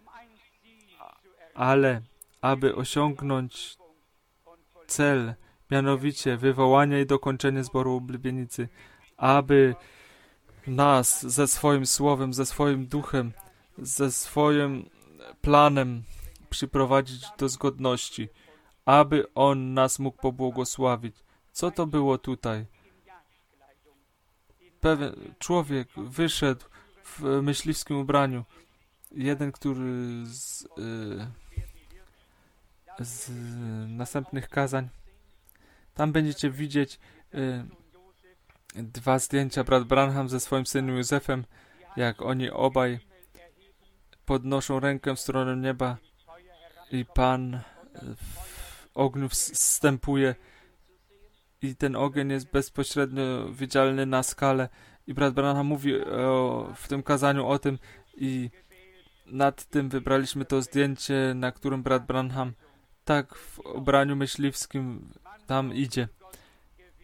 Ale aby osiągnąć cel, mianowicie wywołanie i dokończenie zboru oblubienicy, aby nas ze swoim słowem, ze swoim duchem, ze swoim planem przyprowadzić do zgodności, aby On nas mógł pobłogosławić. Co to było tutaj? Pewien człowiek wyszedł w myśliwskim ubraniu. Jeden, który z, z następnych kazań. Tam będziecie widzieć y, dwa zdjęcia. Brat Branham ze swoim synem Józefem, jak oni obaj podnoszą rękę w stronę nieba i Pan w ogniu wstępuje i ten ogień jest bezpośrednio widzialny na skale. I brat Branham mówi o, w tym kazaniu o tym i nad tym wybraliśmy to zdjęcie, na którym brat Branham tak w ubraniu myśliwskim tam idzie.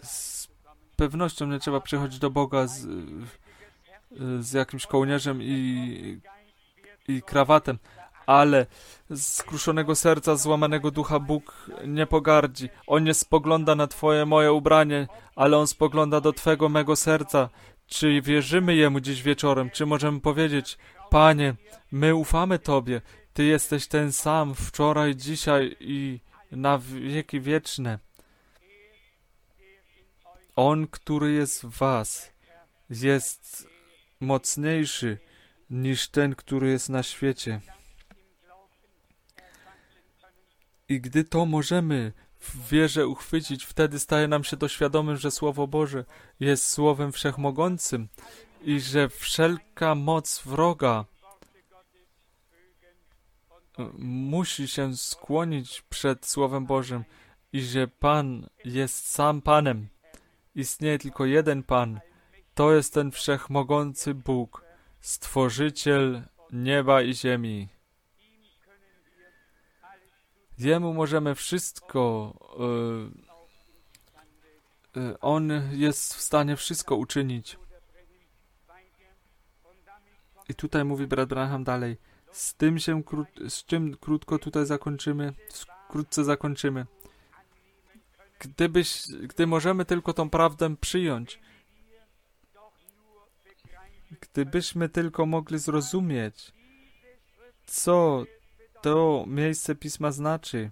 z pewnością nie trzeba przychodzić do Boga z, z jakimś kołnierzem i, i krawatem, ale z skruszonego serca, złamanego ducha Bóg nie pogardzi. On nie spogląda na twoje, moje ubranie, ale On spogląda do twego, mego serca. Czy wierzymy Jemu dziś wieczorem? Czy możemy powiedzieć: Panie, my ufamy Tobie. Ty jesteś ten sam wczoraj, dzisiaj i na wieki wieczne. On, który jest w was, jest mocniejszy niż ten, który jest na świecie. I gdy to możemy w wierze uchwycić, wtedy staje nam się to świadomym, że Słowo Boże jest Słowem Wszechmogącym i że wszelka moc wroga musi się skłonić przed Słowem Bożym i że Pan jest sam Panem. Istnieje tylko jeden Pan. To jest ten Wszechmogący Bóg, Stworzyciel nieba i ziemi. Jemu możemy wszystko, yy, yy, On jest w stanie wszystko uczynić. I tutaj mówi brat Branham dalej, z tym się, kró, z czym krótko tutaj zakończymy, wkrótce zakończymy. Gdybyś, gdy możemy tylko tą prawdę przyjąć, gdybyśmy tylko mogli zrozumieć, co to miejsce Pisma znaczy,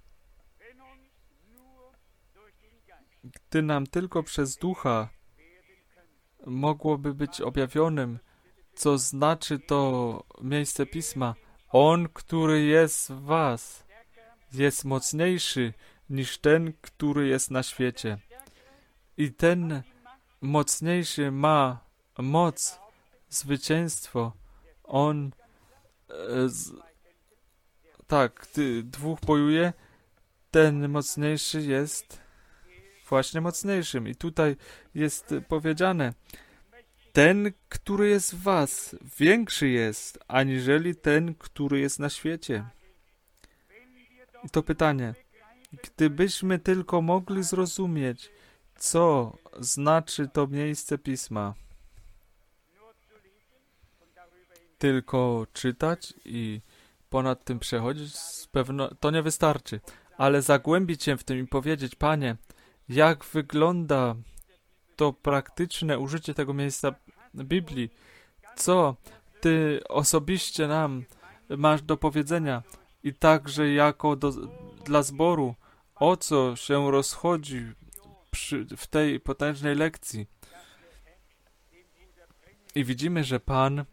gdy nam tylko przez Ducha mogłoby być objawionym, co znaczy to miejsce Pisma. On, który jest w was, jest mocniejszy niż ten, który jest na świecie. I ten mocniejszy ma moc, zwycięstwo. On e, z, tak, gdy dwóch bojuje, ten mocniejszy jest właśnie mocniejszym. I tutaj jest powiedziane, ten, który jest w was, większy jest, aniżeli ten, który jest na świecie. I to pytanie, gdybyśmy tylko mogli zrozumieć, co znaczy to miejsce Pisma, tylko czytać i ponad tym przechodzić, z pewno to nie wystarczy, ale zagłębić się w tym i powiedzieć, Panie, jak wygląda to praktyczne użycie tego miejsca Biblii, co Ty osobiście nam masz do powiedzenia i także jako do, dla zboru, o co się rozchodzi przy, w tej potężnej lekcji. I widzimy, że Pan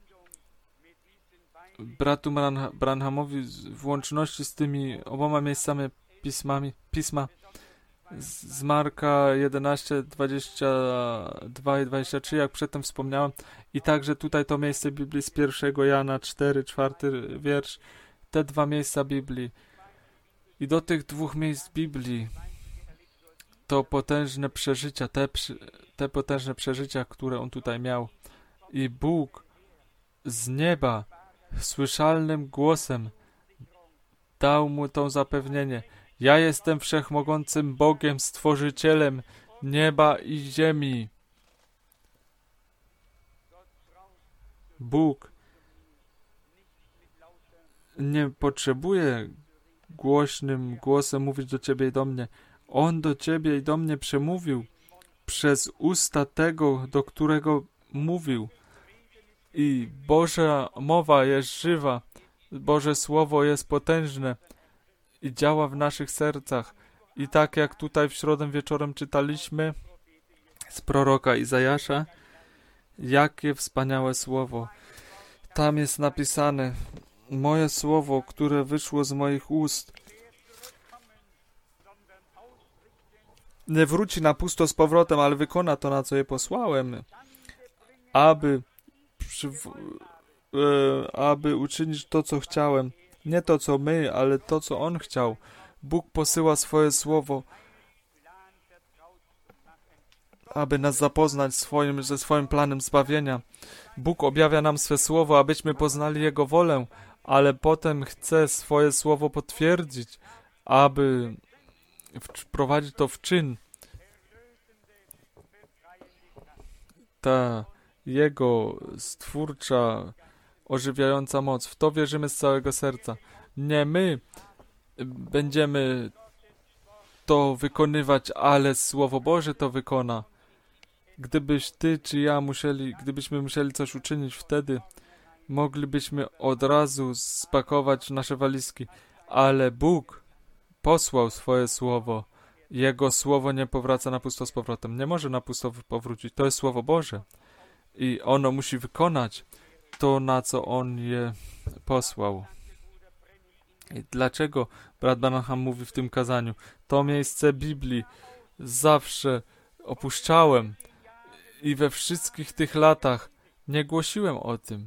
bratu Branhamowi w łączności z tymi oboma miejscami pismami, pisma z Marka jedenaście, dwadzieścia dwa i dwadzieścia trzy, jak przedtem wspomniałem, i także tutaj to miejsce Biblii z pierwszego Jana cztery, czwarty wiersz, te dwa miejsca Biblii. I do tych dwóch miejsc Biblii to potężne przeżycia, te, te potężne przeżycia, które on tutaj miał. I Bóg z nieba słyszalnym głosem dał mu to zapewnienie. Ja jestem wszechmogącym Bogiem, Stworzycielem nieba i ziemi. Bóg nie potrzebuje głośnym głosem mówić do ciebie i do mnie. On do ciebie i do mnie przemówił przez usta tego, do którego mówił. I Boża mowa jest żywa, Boże Słowo jest potężne i działa w naszych sercach. I tak jak tutaj w środę wieczorem czytaliśmy z proroka Izajasza, jakie wspaniałe słowo. Tam jest napisane, moje słowo, które wyszło z moich ust, nie wróci na pusto z powrotem, ale wykona to, na co je posłałem, aby, przy, e, aby uczynić to, co chciałem. Nie to, co my, ale to, co On chciał. Bóg posyła swoje słowo, aby nas zapoznać swoim, ze swoim planem zbawienia. Bóg objawia nam swe słowo, abyśmy poznali Jego wolę, ale potem chce swoje słowo potwierdzić, aby wprowadzić to w czyn. ta Jego stwórcza, ożywiająca moc. W to wierzymy z całego serca. Nie my będziemy to wykonywać, ale Słowo Boże to wykona. Gdybyś ty czy ja musieli, gdybyśmy musieli coś uczynić, wtedy moglibyśmy od razu spakować nasze walizki, ale Bóg posłał swoje Słowo. Jego Słowo nie powraca na pusto z powrotem. Nie może na pusto powrócić. To jest Słowo Boże. I ono musi wykonać to, na co On je posłał. I dlaczego brat Branham mówi w tym kazaniu? To miejsce Biblii zawsze opuszczałem i we wszystkich tych latach nie głosiłem o tym.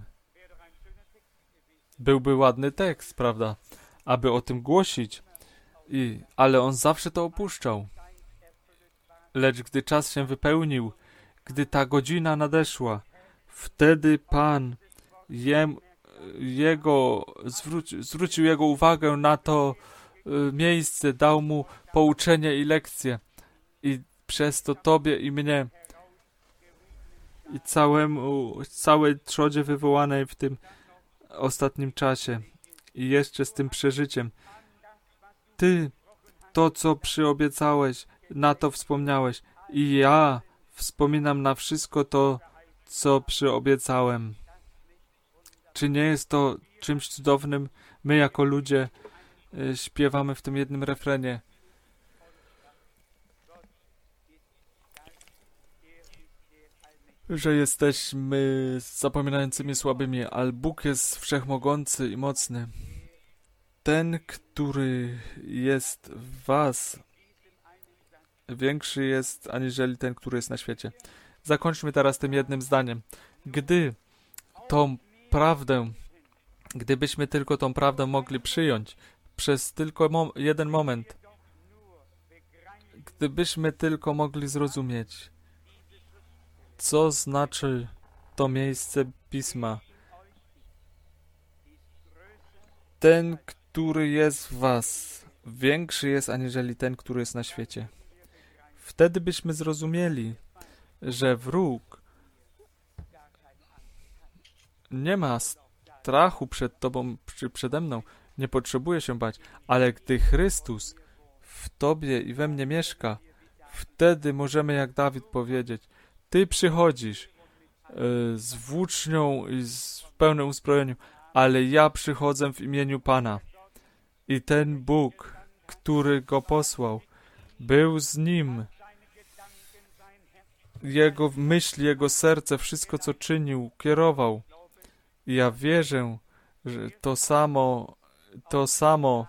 Byłby ładny tekst, prawda? Aby o tym głosić. I, ale on zawsze to opuszczał. Lecz gdy czas się wypełnił, gdy ta godzina nadeszła, wtedy Pan jem, jego, zwróci, zwrócił jego uwagę na to y, miejsce, dał mu pouczenie i lekcje. I przez to tobie i mnie i całemu, całej trzodzie wywołanej w tym ostatnim czasie i jeszcze z tym przeżyciem. Ty, to co przyobiecałeś, na to wspomniałeś i ja wspominam na wszystko to, co przyobiecałem. Czy nie jest to czymś cudownym? My jako ludzie y, śpiewamy w tym jednym refrenie. Że jesteśmy zapominającymi słabymi, ale Bóg jest wszechmogący i mocny. Ten, który jest w was, większy jest aniżeli ten, który jest na świecie. Zakończmy teraz tym jednym zdaniem. Gdy tą prawdę, gdybyśmy tylko tą prawdę mogli przyjąć przez tylko mom- jeden moment, gdybyśmy tylko mogli zrozumieć, co znaczy to miejsce Pisma. Ten, który jest w was, większy jest aniżeli ten, który jest na świecie. Wtedy byśmy zrozumieli, że wróg nie ma strachu przed tobą czy przede mną, nie potrzebuje się bać, ale gdy Chrystus w tobie i we mnie mieszka, wtedy możemy jak Dawid powiedzieć: Ty przychodzisz y, z włócznią i z, w pełnym uzbrojeniu, ale ja przychodzę w imieniu Pana. I ten Bóg, który go posłał, był z nim. Jego myśli, jego serce, wszystko co czynił, kierował. I ja wierzę, że to samo, to samo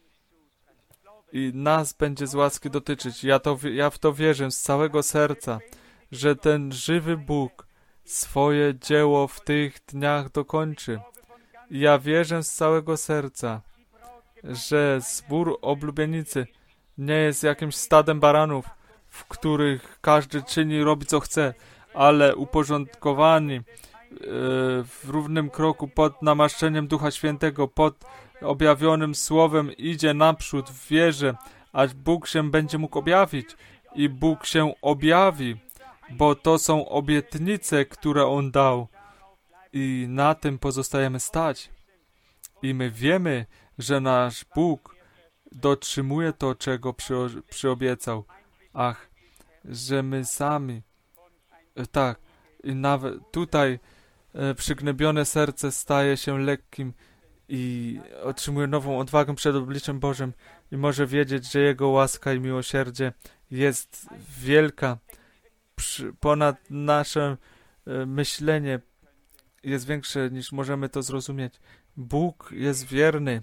i nas będzie z łaski dotyczyć. Ja, to, ja w to wierzę z całego serca, że ten żywy Bóg swoje dzieło w tych dniach dokończy. Ja wierzę z całego serca, że zbór oblubienicy nie jest jakimś stadem baranów, w których każdy czyni, robi co chce, ale uporządkowani w równym kroku pod namaszczeniem Ducha Świętego, pod objawionym Słowem idzie naprzód w wierze, aż Bóg się będzie mógł objawić. I Bóg się objawi, bo to są obietnice, które On dał. I na tym pozostajemy stać. I my wiemy, że nasz Bóg dotrzymuje to, czego przy, przyobiecał. Ach, że my sami, tak, i nawet tutaj e, przygnębione serce staje się lekkim i otrzymuje nową odwagę przed obliczem Bożym i może wiedzieć, że Jego łaska i miłosierdzie jest wielka, przy, ponad nasze e, myślenie jest większe niż możemy to zrozumieć. Bóg jest wierny.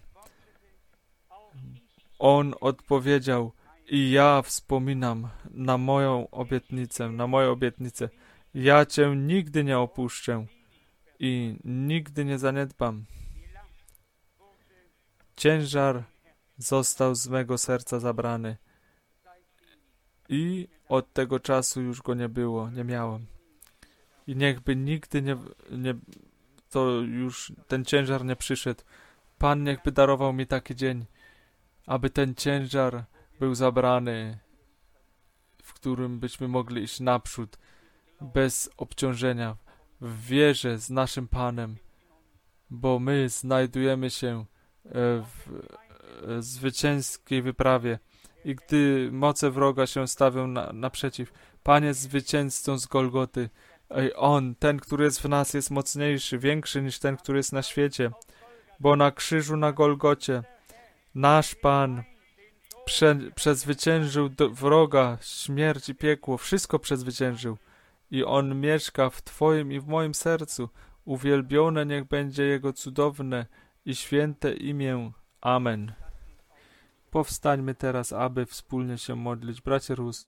On odpowiedział i ja wspominam na moją obietnicę, na moją obietnicę. Ja Cię nigdy nie opuszczę i nigdy nie zaniedbam. Ciężar został z mego serca zabrany i od tego czasu już go nie było, nie miałem. I niechby nigdy nie, nie to już ten ciężar nie przyszedł. Pan niechby darował mi taki dzień, aby ten ciężar był zabrany, w którym byśmy mogli iść naprzód bez obciążenia, w wierze z naszym Panem, bo my znajdujemy się w zwycięskiej wyprawie i gdy moce wroga się stawią na, naprzeciw, Pan jest zwycięzcą z Golgoty. Ej, On, ten, który jest w nas, jest mocniejszy, większy niż ten, który jest na świecie, bo na krzyżu na Golgocie nasz Pan prze, przezwyciężył do, wroga, śmierć i piekło, wszystko przezwyciężył i On mieszka w Twoim i w moim sercu. Uwielbione niech będzie Jego cudowne i święte imię. Amen. Powstańmy teraz, aby wspólnie się modlić. Bracie Rus.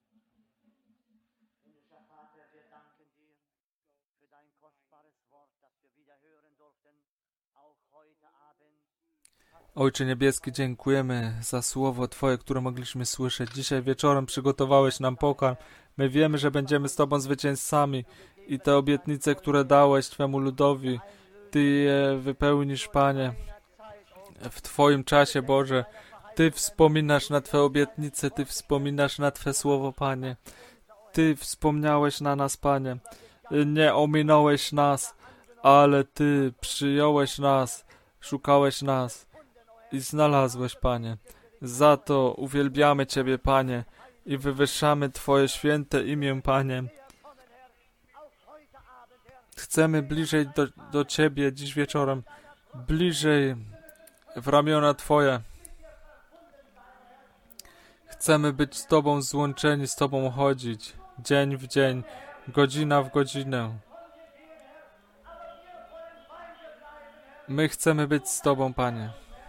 Ojcze Niebieski, dziękujemy za słowo Twoje, które mogliśmy słyszeć. Dzisiaj wieczorem przygotowałeś nam pokarm. My wiemy, że będziemy z Tobą zwycięzcami i te obietnice, które dałeś Twemu ludowi, Ty je wypełnisz, Panie, w Twoim czasie, Boże. Ty wspominasz na Twe obietnice, Ty wspominasz na Twe słowo, Panie. Ty wspomniałeś na nas, Panie. Nie ominąłeś nas, ale Ty przyjąłeś nas, szukałeś nas i znalazłeś, Panie. Za to uwielbiamy Ciebie, Panie, i wywyższamy Twoje święte imię, Panie. Chcemy bliżej do, do Ciebie dziś wieczorem, bliżej w ramiona Twoje. Chcemy być z Tobą złączeni, z Tobą chodzić, dzień w dzień, godzina w godzinę. My chcemy być z Tobą, Panie.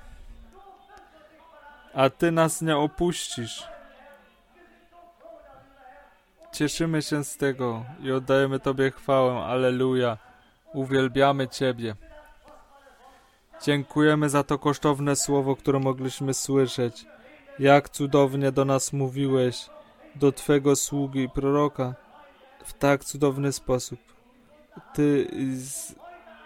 A Ty nas nie opuścisz. Cieszymy się z tego i oddajemy Tobie chwałę. Alleluja. Uwielbiamy Ciebie. Dziękujemy za to kosztowne słowo, które mogliśmy słyszeć. Jak cudownie do nas mówiłeś, do Twego sługi i proroka, w tak cudowny sposób. Ty, z,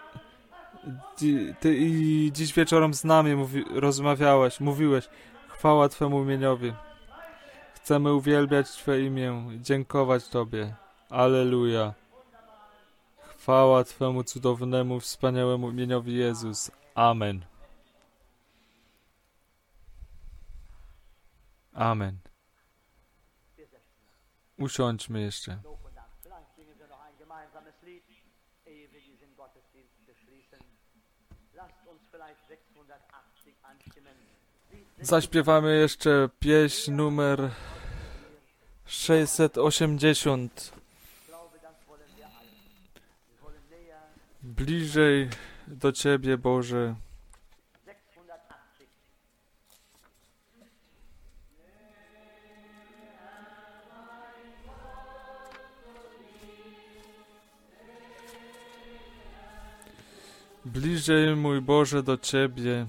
ty i dziś wieczorem z nami mówi, rozmawiałeś, mówiłeś. Chwała Twemu imieniowi. Chcemy uwielbiać Twe imię, dziękować Tobie. Alleluja. Chwała Twemu cudownemu, wspaniałemu imieniowi Jezus. Amen. Amen. Usiądźmy jeszcze. Zaśpiewamy jeszcze pieśń numer sześćset osiemdziesiąt. Bliżej do Ciebie, Boże. Bliżej, mój Boże, do Ciebie.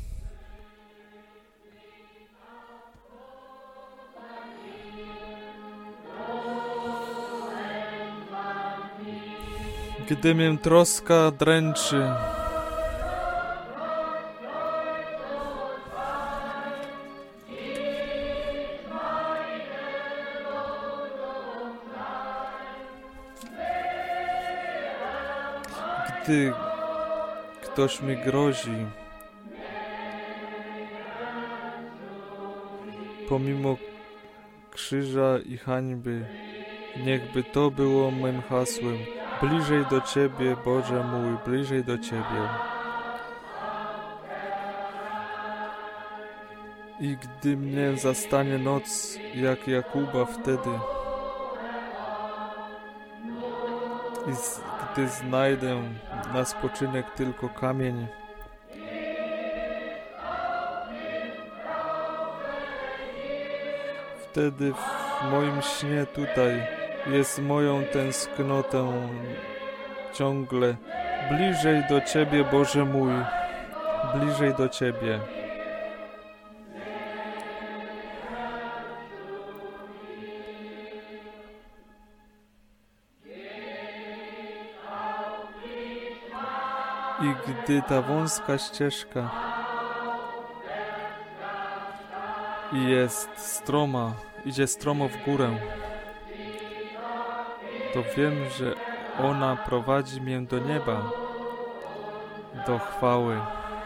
Gdy mię troska dręczy, gdy ktoś mi grozi, pomimo krzyża i hańby, niechby to było mym hasłem. Bliżej do Ciebie, Boże mój, bliżej do Ciebie. I gdy mnie zastanie noc, jak Jakuba wtedy, i z, gdy znajdę na spoczynek tylko kamień, wtedy w moim śnie tutaj jest moją tęsknotą ciągle. Bliżej do Ciebie, Boże mój, bliżej do Ciebie. I gdy ta wąska ścieżka i jest stroma, idzie stromo w górę, to wiem, że ona prowadzi mnie do nieba, do chwały.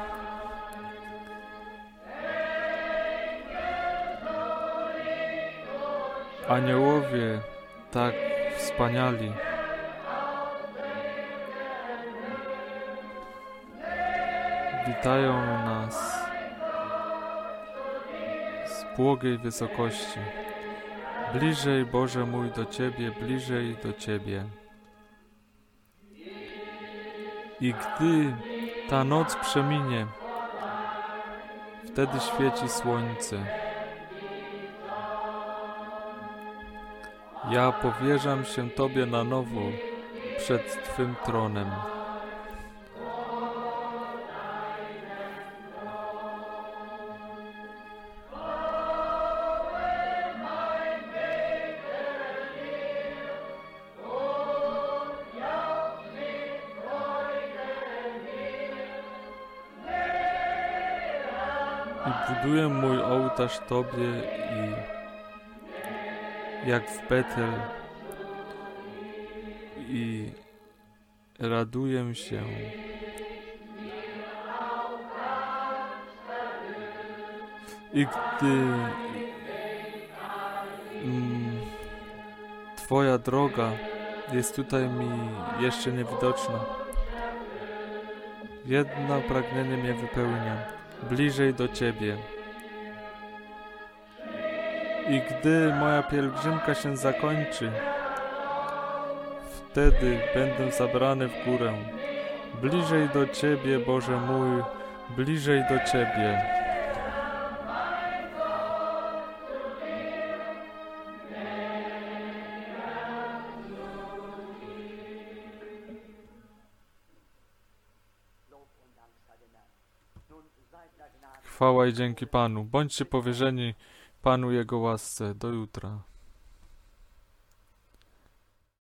Aniołowie tak wspaniali. Witają nas z błogiej wysokości. Bliżej, Boże mój, do Ciebie, bliżej do Ciebie. I gdy ta noc przeminie, wtedy świeci słońce. Ja powierzam się Tobie na nowo przed Twym tronem. I buduję mój ołtarz Tobie i jak w Betel i raduję się. I gdy mm, Twoja droga jest tutaj mi jeszcze niewidoczna, jedno pragnienie mnie wypełnia. Bliżej do Ciebie. I gdy moja pielgrzymka się zakończy, wtedy będę zabrany w górę. Bliżej do Ciebie, Boże mój, bliżej do Ciebie. Chwała i dzięki Panu. Bądźcie powierzeni Panu Jego łasce. Do jutra.